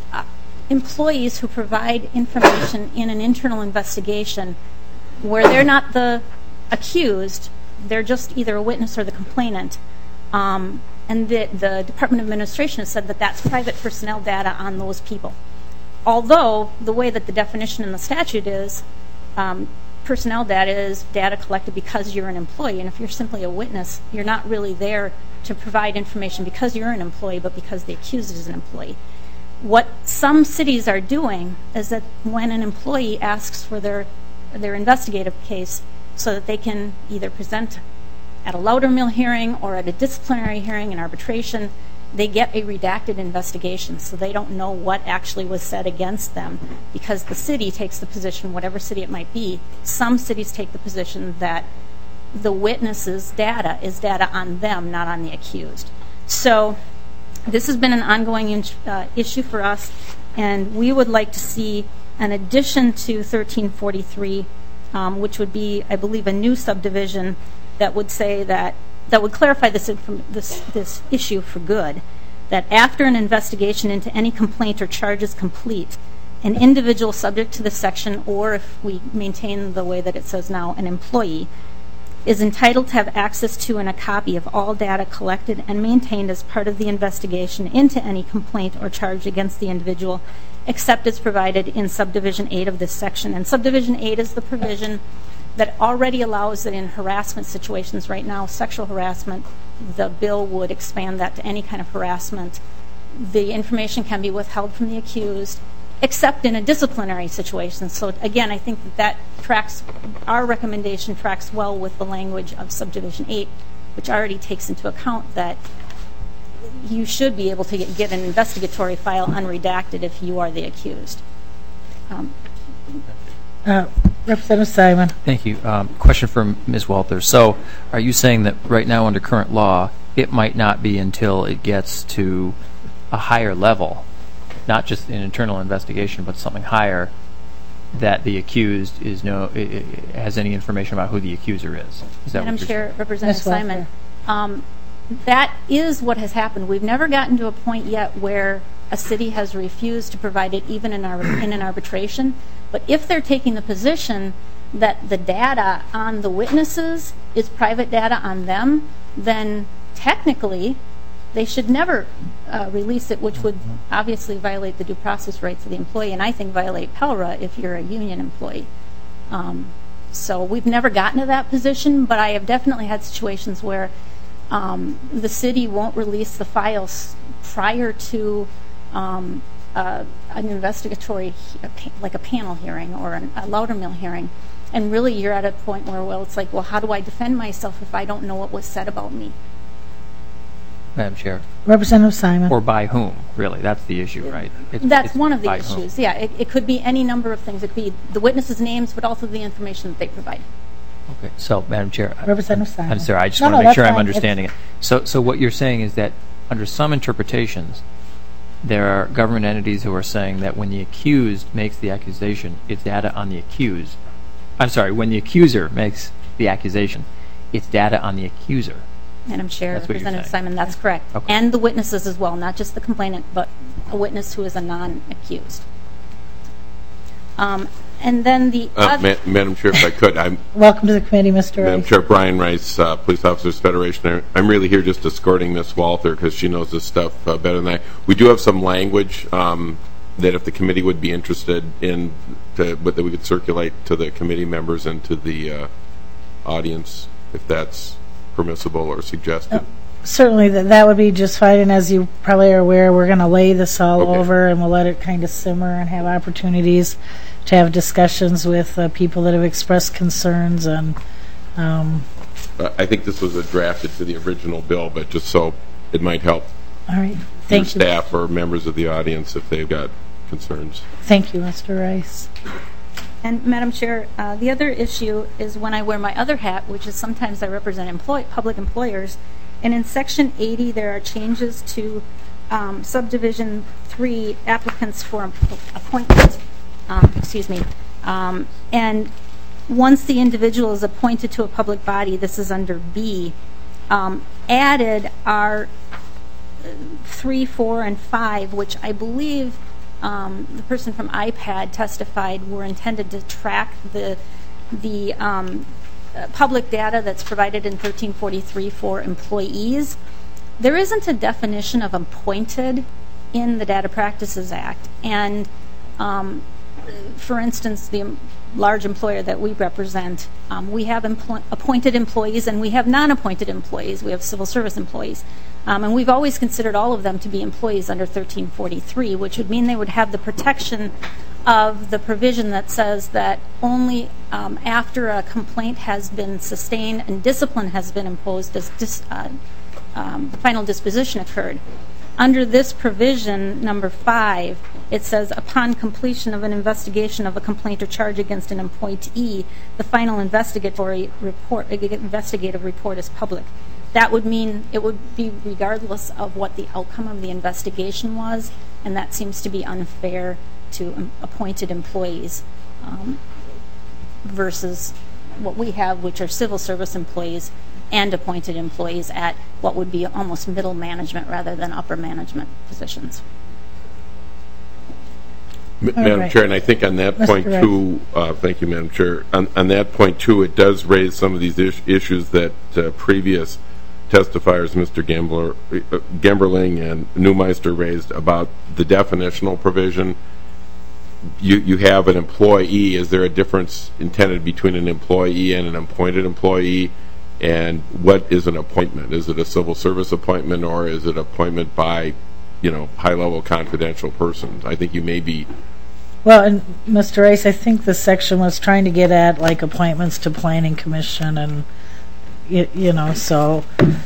employees who provide information in an internal investigation where they're not the accused, they're just either a witness or the complainant. And the Department of Administration has said that that's private personnel data on those people. Although the way that the definition in the statute is, personnel data is data collected because you're an employee, and if you're simply a witness, you're not really there to provide information because you're an employee, but because the accused is an employee. What some cities are doing is that when an employee asks for their investigative case so that they can either present at a Loudermill hearing or at a disciplinary hearing in arbitration, they get a redacted investigation, so they don't know what actually was said against them because the city takes the position, whatever city it might be, some cities take the position that the witness's data is data on them, not on the accused. So this has been an ongoing issue for us, and we would like to see an addition to 1343, which would be, I believe, a new subdivision that would say that would clarify this issue for good, that after an investigation into any complaint or charge is complete, an individual subject to this section, or if we maintain the way that it says now, an employee, is entitled to have access to and a copy of all data collected and maintained as part of the investigation into any complaint or charge against the individual, except as provided in Subdivision 8 of this section. And Subdivision 8 is the provision that already allows that in harassment situations right now, sexual harassment, the bill would expand that to any kind of harassment. The information can be withheld from the accused, except in a disciplinary situation. So again, I think that tracks, our recommendation tracks well with the language of Subdivision 8, which already takes into account that you should be able to get an investigatory file unredacted if you are the accused. Representative Simon. Thank you. Question for Ms. Walther. So are you saying that right now under current law, it might not be until it gets to a higher level, not just an internal investigation, but something higher, that the accused has any information about who the accuser is? Is that Madam Chair, Representative Simon, that is what has happened. We've never gotten to a point yet where a city has refused to provide it even in an arbitration. But if they're taking the position that the data on the witnesses is private data on them, then technically they should never release it, which would obviously violate the due process rights of the employee, and I think violate PELRA if you're a union employee. So we've never gotten to that position, but I have definitely had situations where the city won't release the files prior to an investigatory, like a panel hearing or a Loudermill hearing. And really you're at a point where, well, it's like, well, how do I defend myself if I don't know what was said about me? Madam Chair. Representative Simon. Or by whom, really? That's the issue, right? That's one of the by issues. whom. Yeah, it could be any number of things. It could be the witnesses' names, but also the information that they provide. Okay, so, Madam Chair. Representative Simon. I'm sorry, I just want to make sure I'm understanding it. So what you're saying is that under some interpretations, there are government entities who are saying that when the accused makes the accusation, it's data on the accused. I'm sorry, when the accuser makes the accusation, it's data on the accuser. Madam Chair, That's what you're Representative saying. Simon, that's correct. Okay. And the witnesses as well, not just the complainant, but a witness who is a non-accused. And then the other... Madam Chair, if I could, I'm... Welcome to the committee, Mr. Madam Rice. Chair, Brian Rice, Police Officers Federation. I'm really here just escorting Ms. Walther because she knows this stuff better than I. We do have some language that if the committee would be interested in, that we could circulate to the committee members and to the audience, if that's permissible or suggested. Certainly, that would be just fine. And as you probably are aware, we're going to lay this all Okay. over, and we'll let it kind of simmer and have opportunities to have discussions with people that have expressed concerns. And I think this was drafted to the original bill, but just so it might help all right, your thank you. staff or members of the audience if they've got concerns. Thank you, Mr. Rice. And Madam Chair, the other issue is when I wear my other hat, which is sometimes I represent public employers, and in Section 80 there are changes to Subdivision 3, applicants for appointment, and once the individual is appointed to a public body, this is under B, added are 3, 4, and 5, which I believe the person from iPad testified were intended to track the public data that's provided in 1343 for employees. There isn't a definition of appointed in the Data Practices Act, and for instance, the large employer that we represent, we have appointed employees and we have non-appointed employees. We have civil service employees. And we've always considered all of them to be employees under 1343, which would mean they would have the protection of the provision that says that only after a complaint has been sustained and discipline has been imposed as final disposition occurred. Under this provision, number 5, it says, upon completion of an investigation of a complaint or charge against an appointee, the final investigative report is public. That would mean it would be regardless of what the outcome of the investigation was, and that seems to be unfair to appointed employees versus what we have, which are civil service employees and appointed employees at what would be almost middle management rather than upper management positions. Madam right. Chair, and I think on that Mr. point Rice. too, thank you, Madam Chair. On that point too, it does raise some of these issues that previous testifiers, Mr. Gemberling and Neumeister, raised about the definitional provision. You have an employee. Is there a difference intended between an employee and an appointed employee? And what is an appointment? Is it a civil service appointment, or is it appointment by, high-level confidential persons? I think you may be... Well, and Mr. Rice, I think the section was trying to get at like appointments to planning commission and, so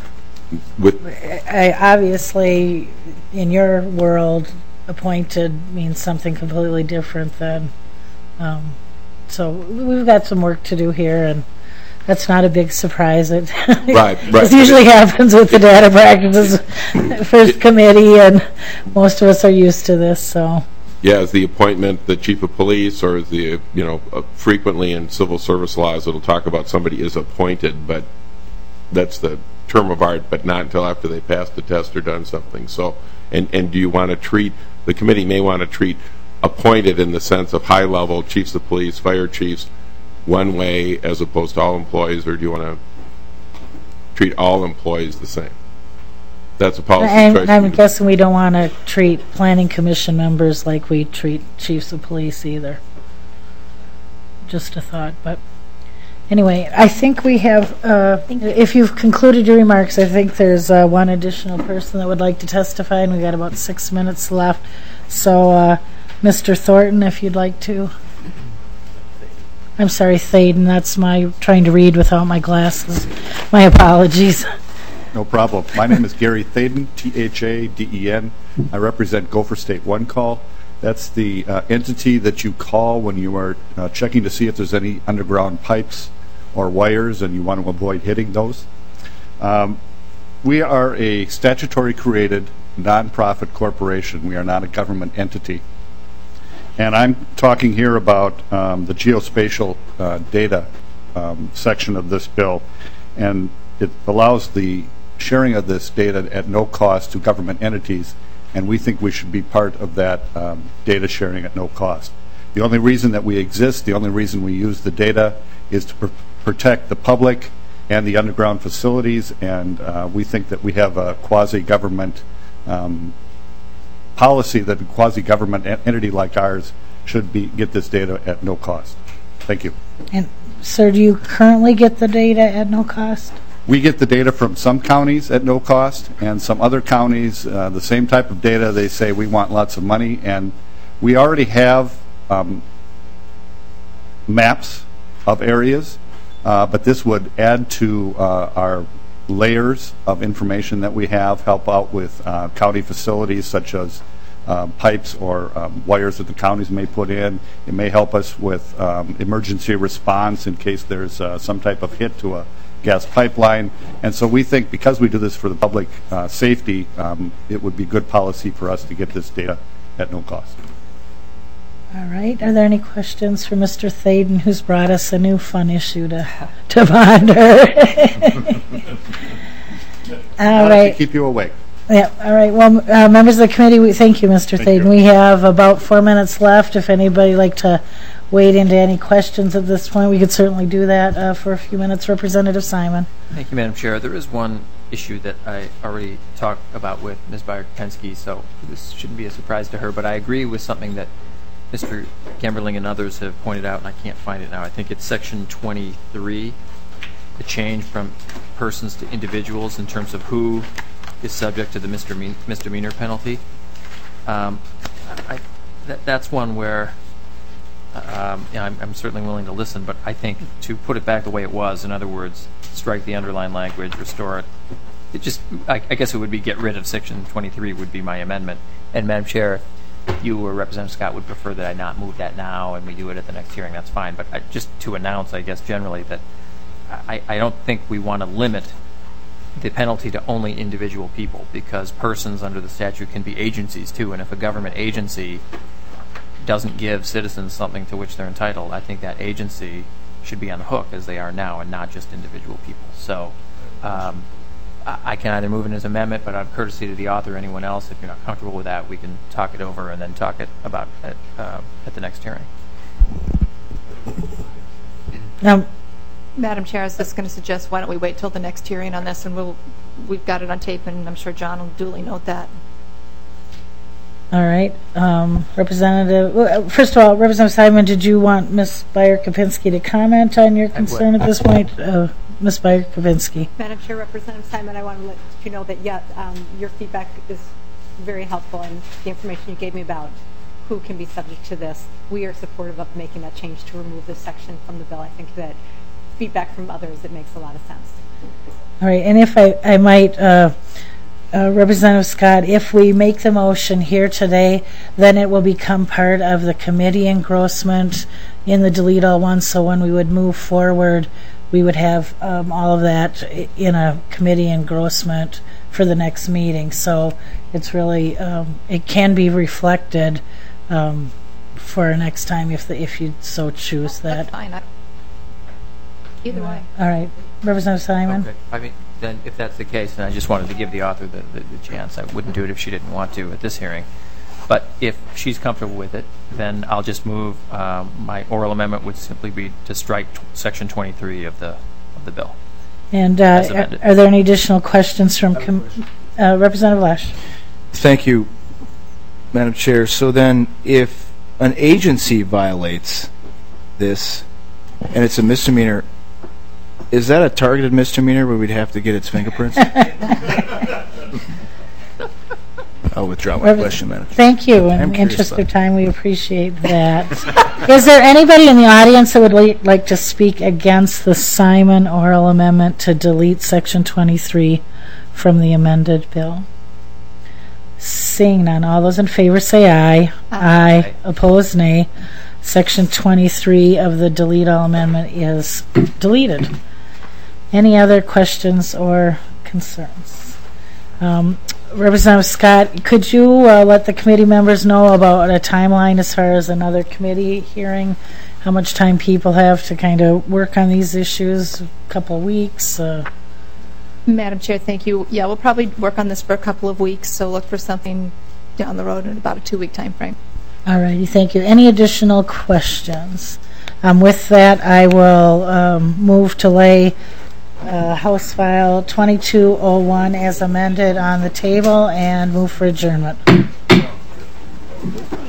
obviously in your world, appointed means something completely different than, so we've got some work to do here, and that's not a big surprise. It Right. This usually happens with the Data Practices First Committee, and most of us are used to this, so. Yeah, is the appointment the chief of police, or is the, frequently in civil service laws it'll talk about somebody is appointed, but that's the term of art, but not until after they passed the test or done something. So, and do you want to treat, the committee may want to treat appointed in the sense of high-level chiefs of police, fire chiefs, one way as opposed to all employees, or do you want to treat all employees the same? that's a policy choice. I'm guessing we don't want to treat planning commission members like we treat chiefs of police either. Just a thought, but anyway, I think we have, if you've concluded your remarks, I think there's one additional person that would like to testify, and we got about 6 minutes left. So, Mr. Thornton, if you'd like to. I'm sorry, Thaden, that's my trying to read without my glasses. My apologies. No problem. My name is Gary Thaden, T-H-A-D-E-N. I represent Gopher State One Call. That's the entity that you call when you are checking to see if there's any underground pipes or wires and you want to avoid hitting those. We are a statutory created nonprofit corporation. We are not a government entity. And I'm talking here about the geospatial data section of this bill. And it allows the sharing of this data at no cost to government entities, and we think we should be part of that data sharing at no cost. The only reason that we exist, the only reason we use the data is to protect the public and the underground facilities, and we think that we have a quasi-government policy that a quasi-government entity like ours should get this data at no cost. Thank you. And sir, do you currently get the data at no cost? We get the data from some counties at no cost, and some other counties, the same type of data, they say we want lots of money, and we already have maps of areas, but this would add to our layers of information that we have, help out with county facilities such as pipes or wires that the counties may put in. It may help us with emergency response in case there's some type of hit to a gas pipeline. And so we think because we do this for the public safety, it would be good policy for us to get this data at no cost. All right. Are there any questions for Mr. Thaden, who's brought us a new fun issue to ponder? All right. To keep you awake. Yeah. All right. Well, members of the committee, thank you, Mr. Thaden. We have about 4 minutes left. If anybody would like to wade into any questions at this point, we could certainly do that for a few minutes. Representative Simon. Thank you, Madam Chair. There is one issue that I already talked about with Ms. Byer-Kopensky, so this shouldn't be a surprise to her, but I agree with something that Mr. Gemberling and others have pointed out, and I can't find it now. I think it's section 23, the change from persons to individuals in terms of who is subject to the misdemeanor penalty. That's one where I'm certainly willing to listen, but I think to put it back the way it was, in other words, strike the underlined language, restore it, I guess it would be get rid of section 23 would be my amendment. And Madam Chair, if you or Representative Scott would prefer that I not move that now and we do it at the next hearing, that's fine. But just to announce, I guess, generally that I don't think we want to limit the penalty to only individual people, because persons under the statute can be agencies too, and if a government agency doesn't give citizens something to which they're entitled, I think that agency should be on the hook as they are now and not just individual people. So I can either move it as amendment, but out of courtesy to the author or anyone else, if you're not comfortable with that, we can talk it over and then talk it about at the next hearing. Madam Chair, I was just going to suggest why don't we wait till the next hearing on this, and we've got it on tape, and I'm sure John will duly note that. All right. First of all, Representative Simon, did you want Ms. Byer-Kopensky to comment on your concern at this point? Ms. Byer-Kopensky. Madam Chair, Representative Simon, I want to let you know that, your feedback is very helpful, and the information you gave me about who can be subject to this, we are supportive of making that change to remove this section from the bill. I think that feedback from others, it makes a lot of sense. All right, and if I might, Representative Scott, if we make the motion here today, then it will become part of the committee engrossment in the delete all one, so when we would move forward, we would have all of that in a committee engrossment for the next meeting. So it's really, it can be reflected for next time if you so choose that. That's fine. Either way. All right. Representative Simon? Okay. I mean, then if that's the case, then I just wanted to give the author the chance. I wouldn't do it if she didn't want to at this hearing. But if she's comfortable with it, then I'll just move. My oral amendment would simply be to strike section 23 of the bill. And are there any additional questions from Representative Lash. Thank you, Madam Chair. So then, if an agency violates this and it's a misdemeanor, is that a targeted misdemeanor where we'd have to get its fingerprints? I'll withdraw my question, Madam Chair. Thank you. In the interest of time, we appreciate that. Is there anybody in the audience that would like to speak against the Simon oral amendment to delete Section 23 from the amended bill? Seeing none, all those in favor say aye. Aye. Opposed, nay. Section 23 of the delete all amendment is deleted. Any other questions or concerns? Representative Scott, could you let the committee members know about a timeline as far as another committee hearing? How much time people have to kind of work on these issues? A couple of weeks? Madam Chair, thank you. Yeah, we'll probably work on this for a couple of weeks, so look for something down the road in about a 2-week time frame. All righty, thank you. Any additional questions? With that, I will move to lay House File 2201 as amended on the table and move for adjournment.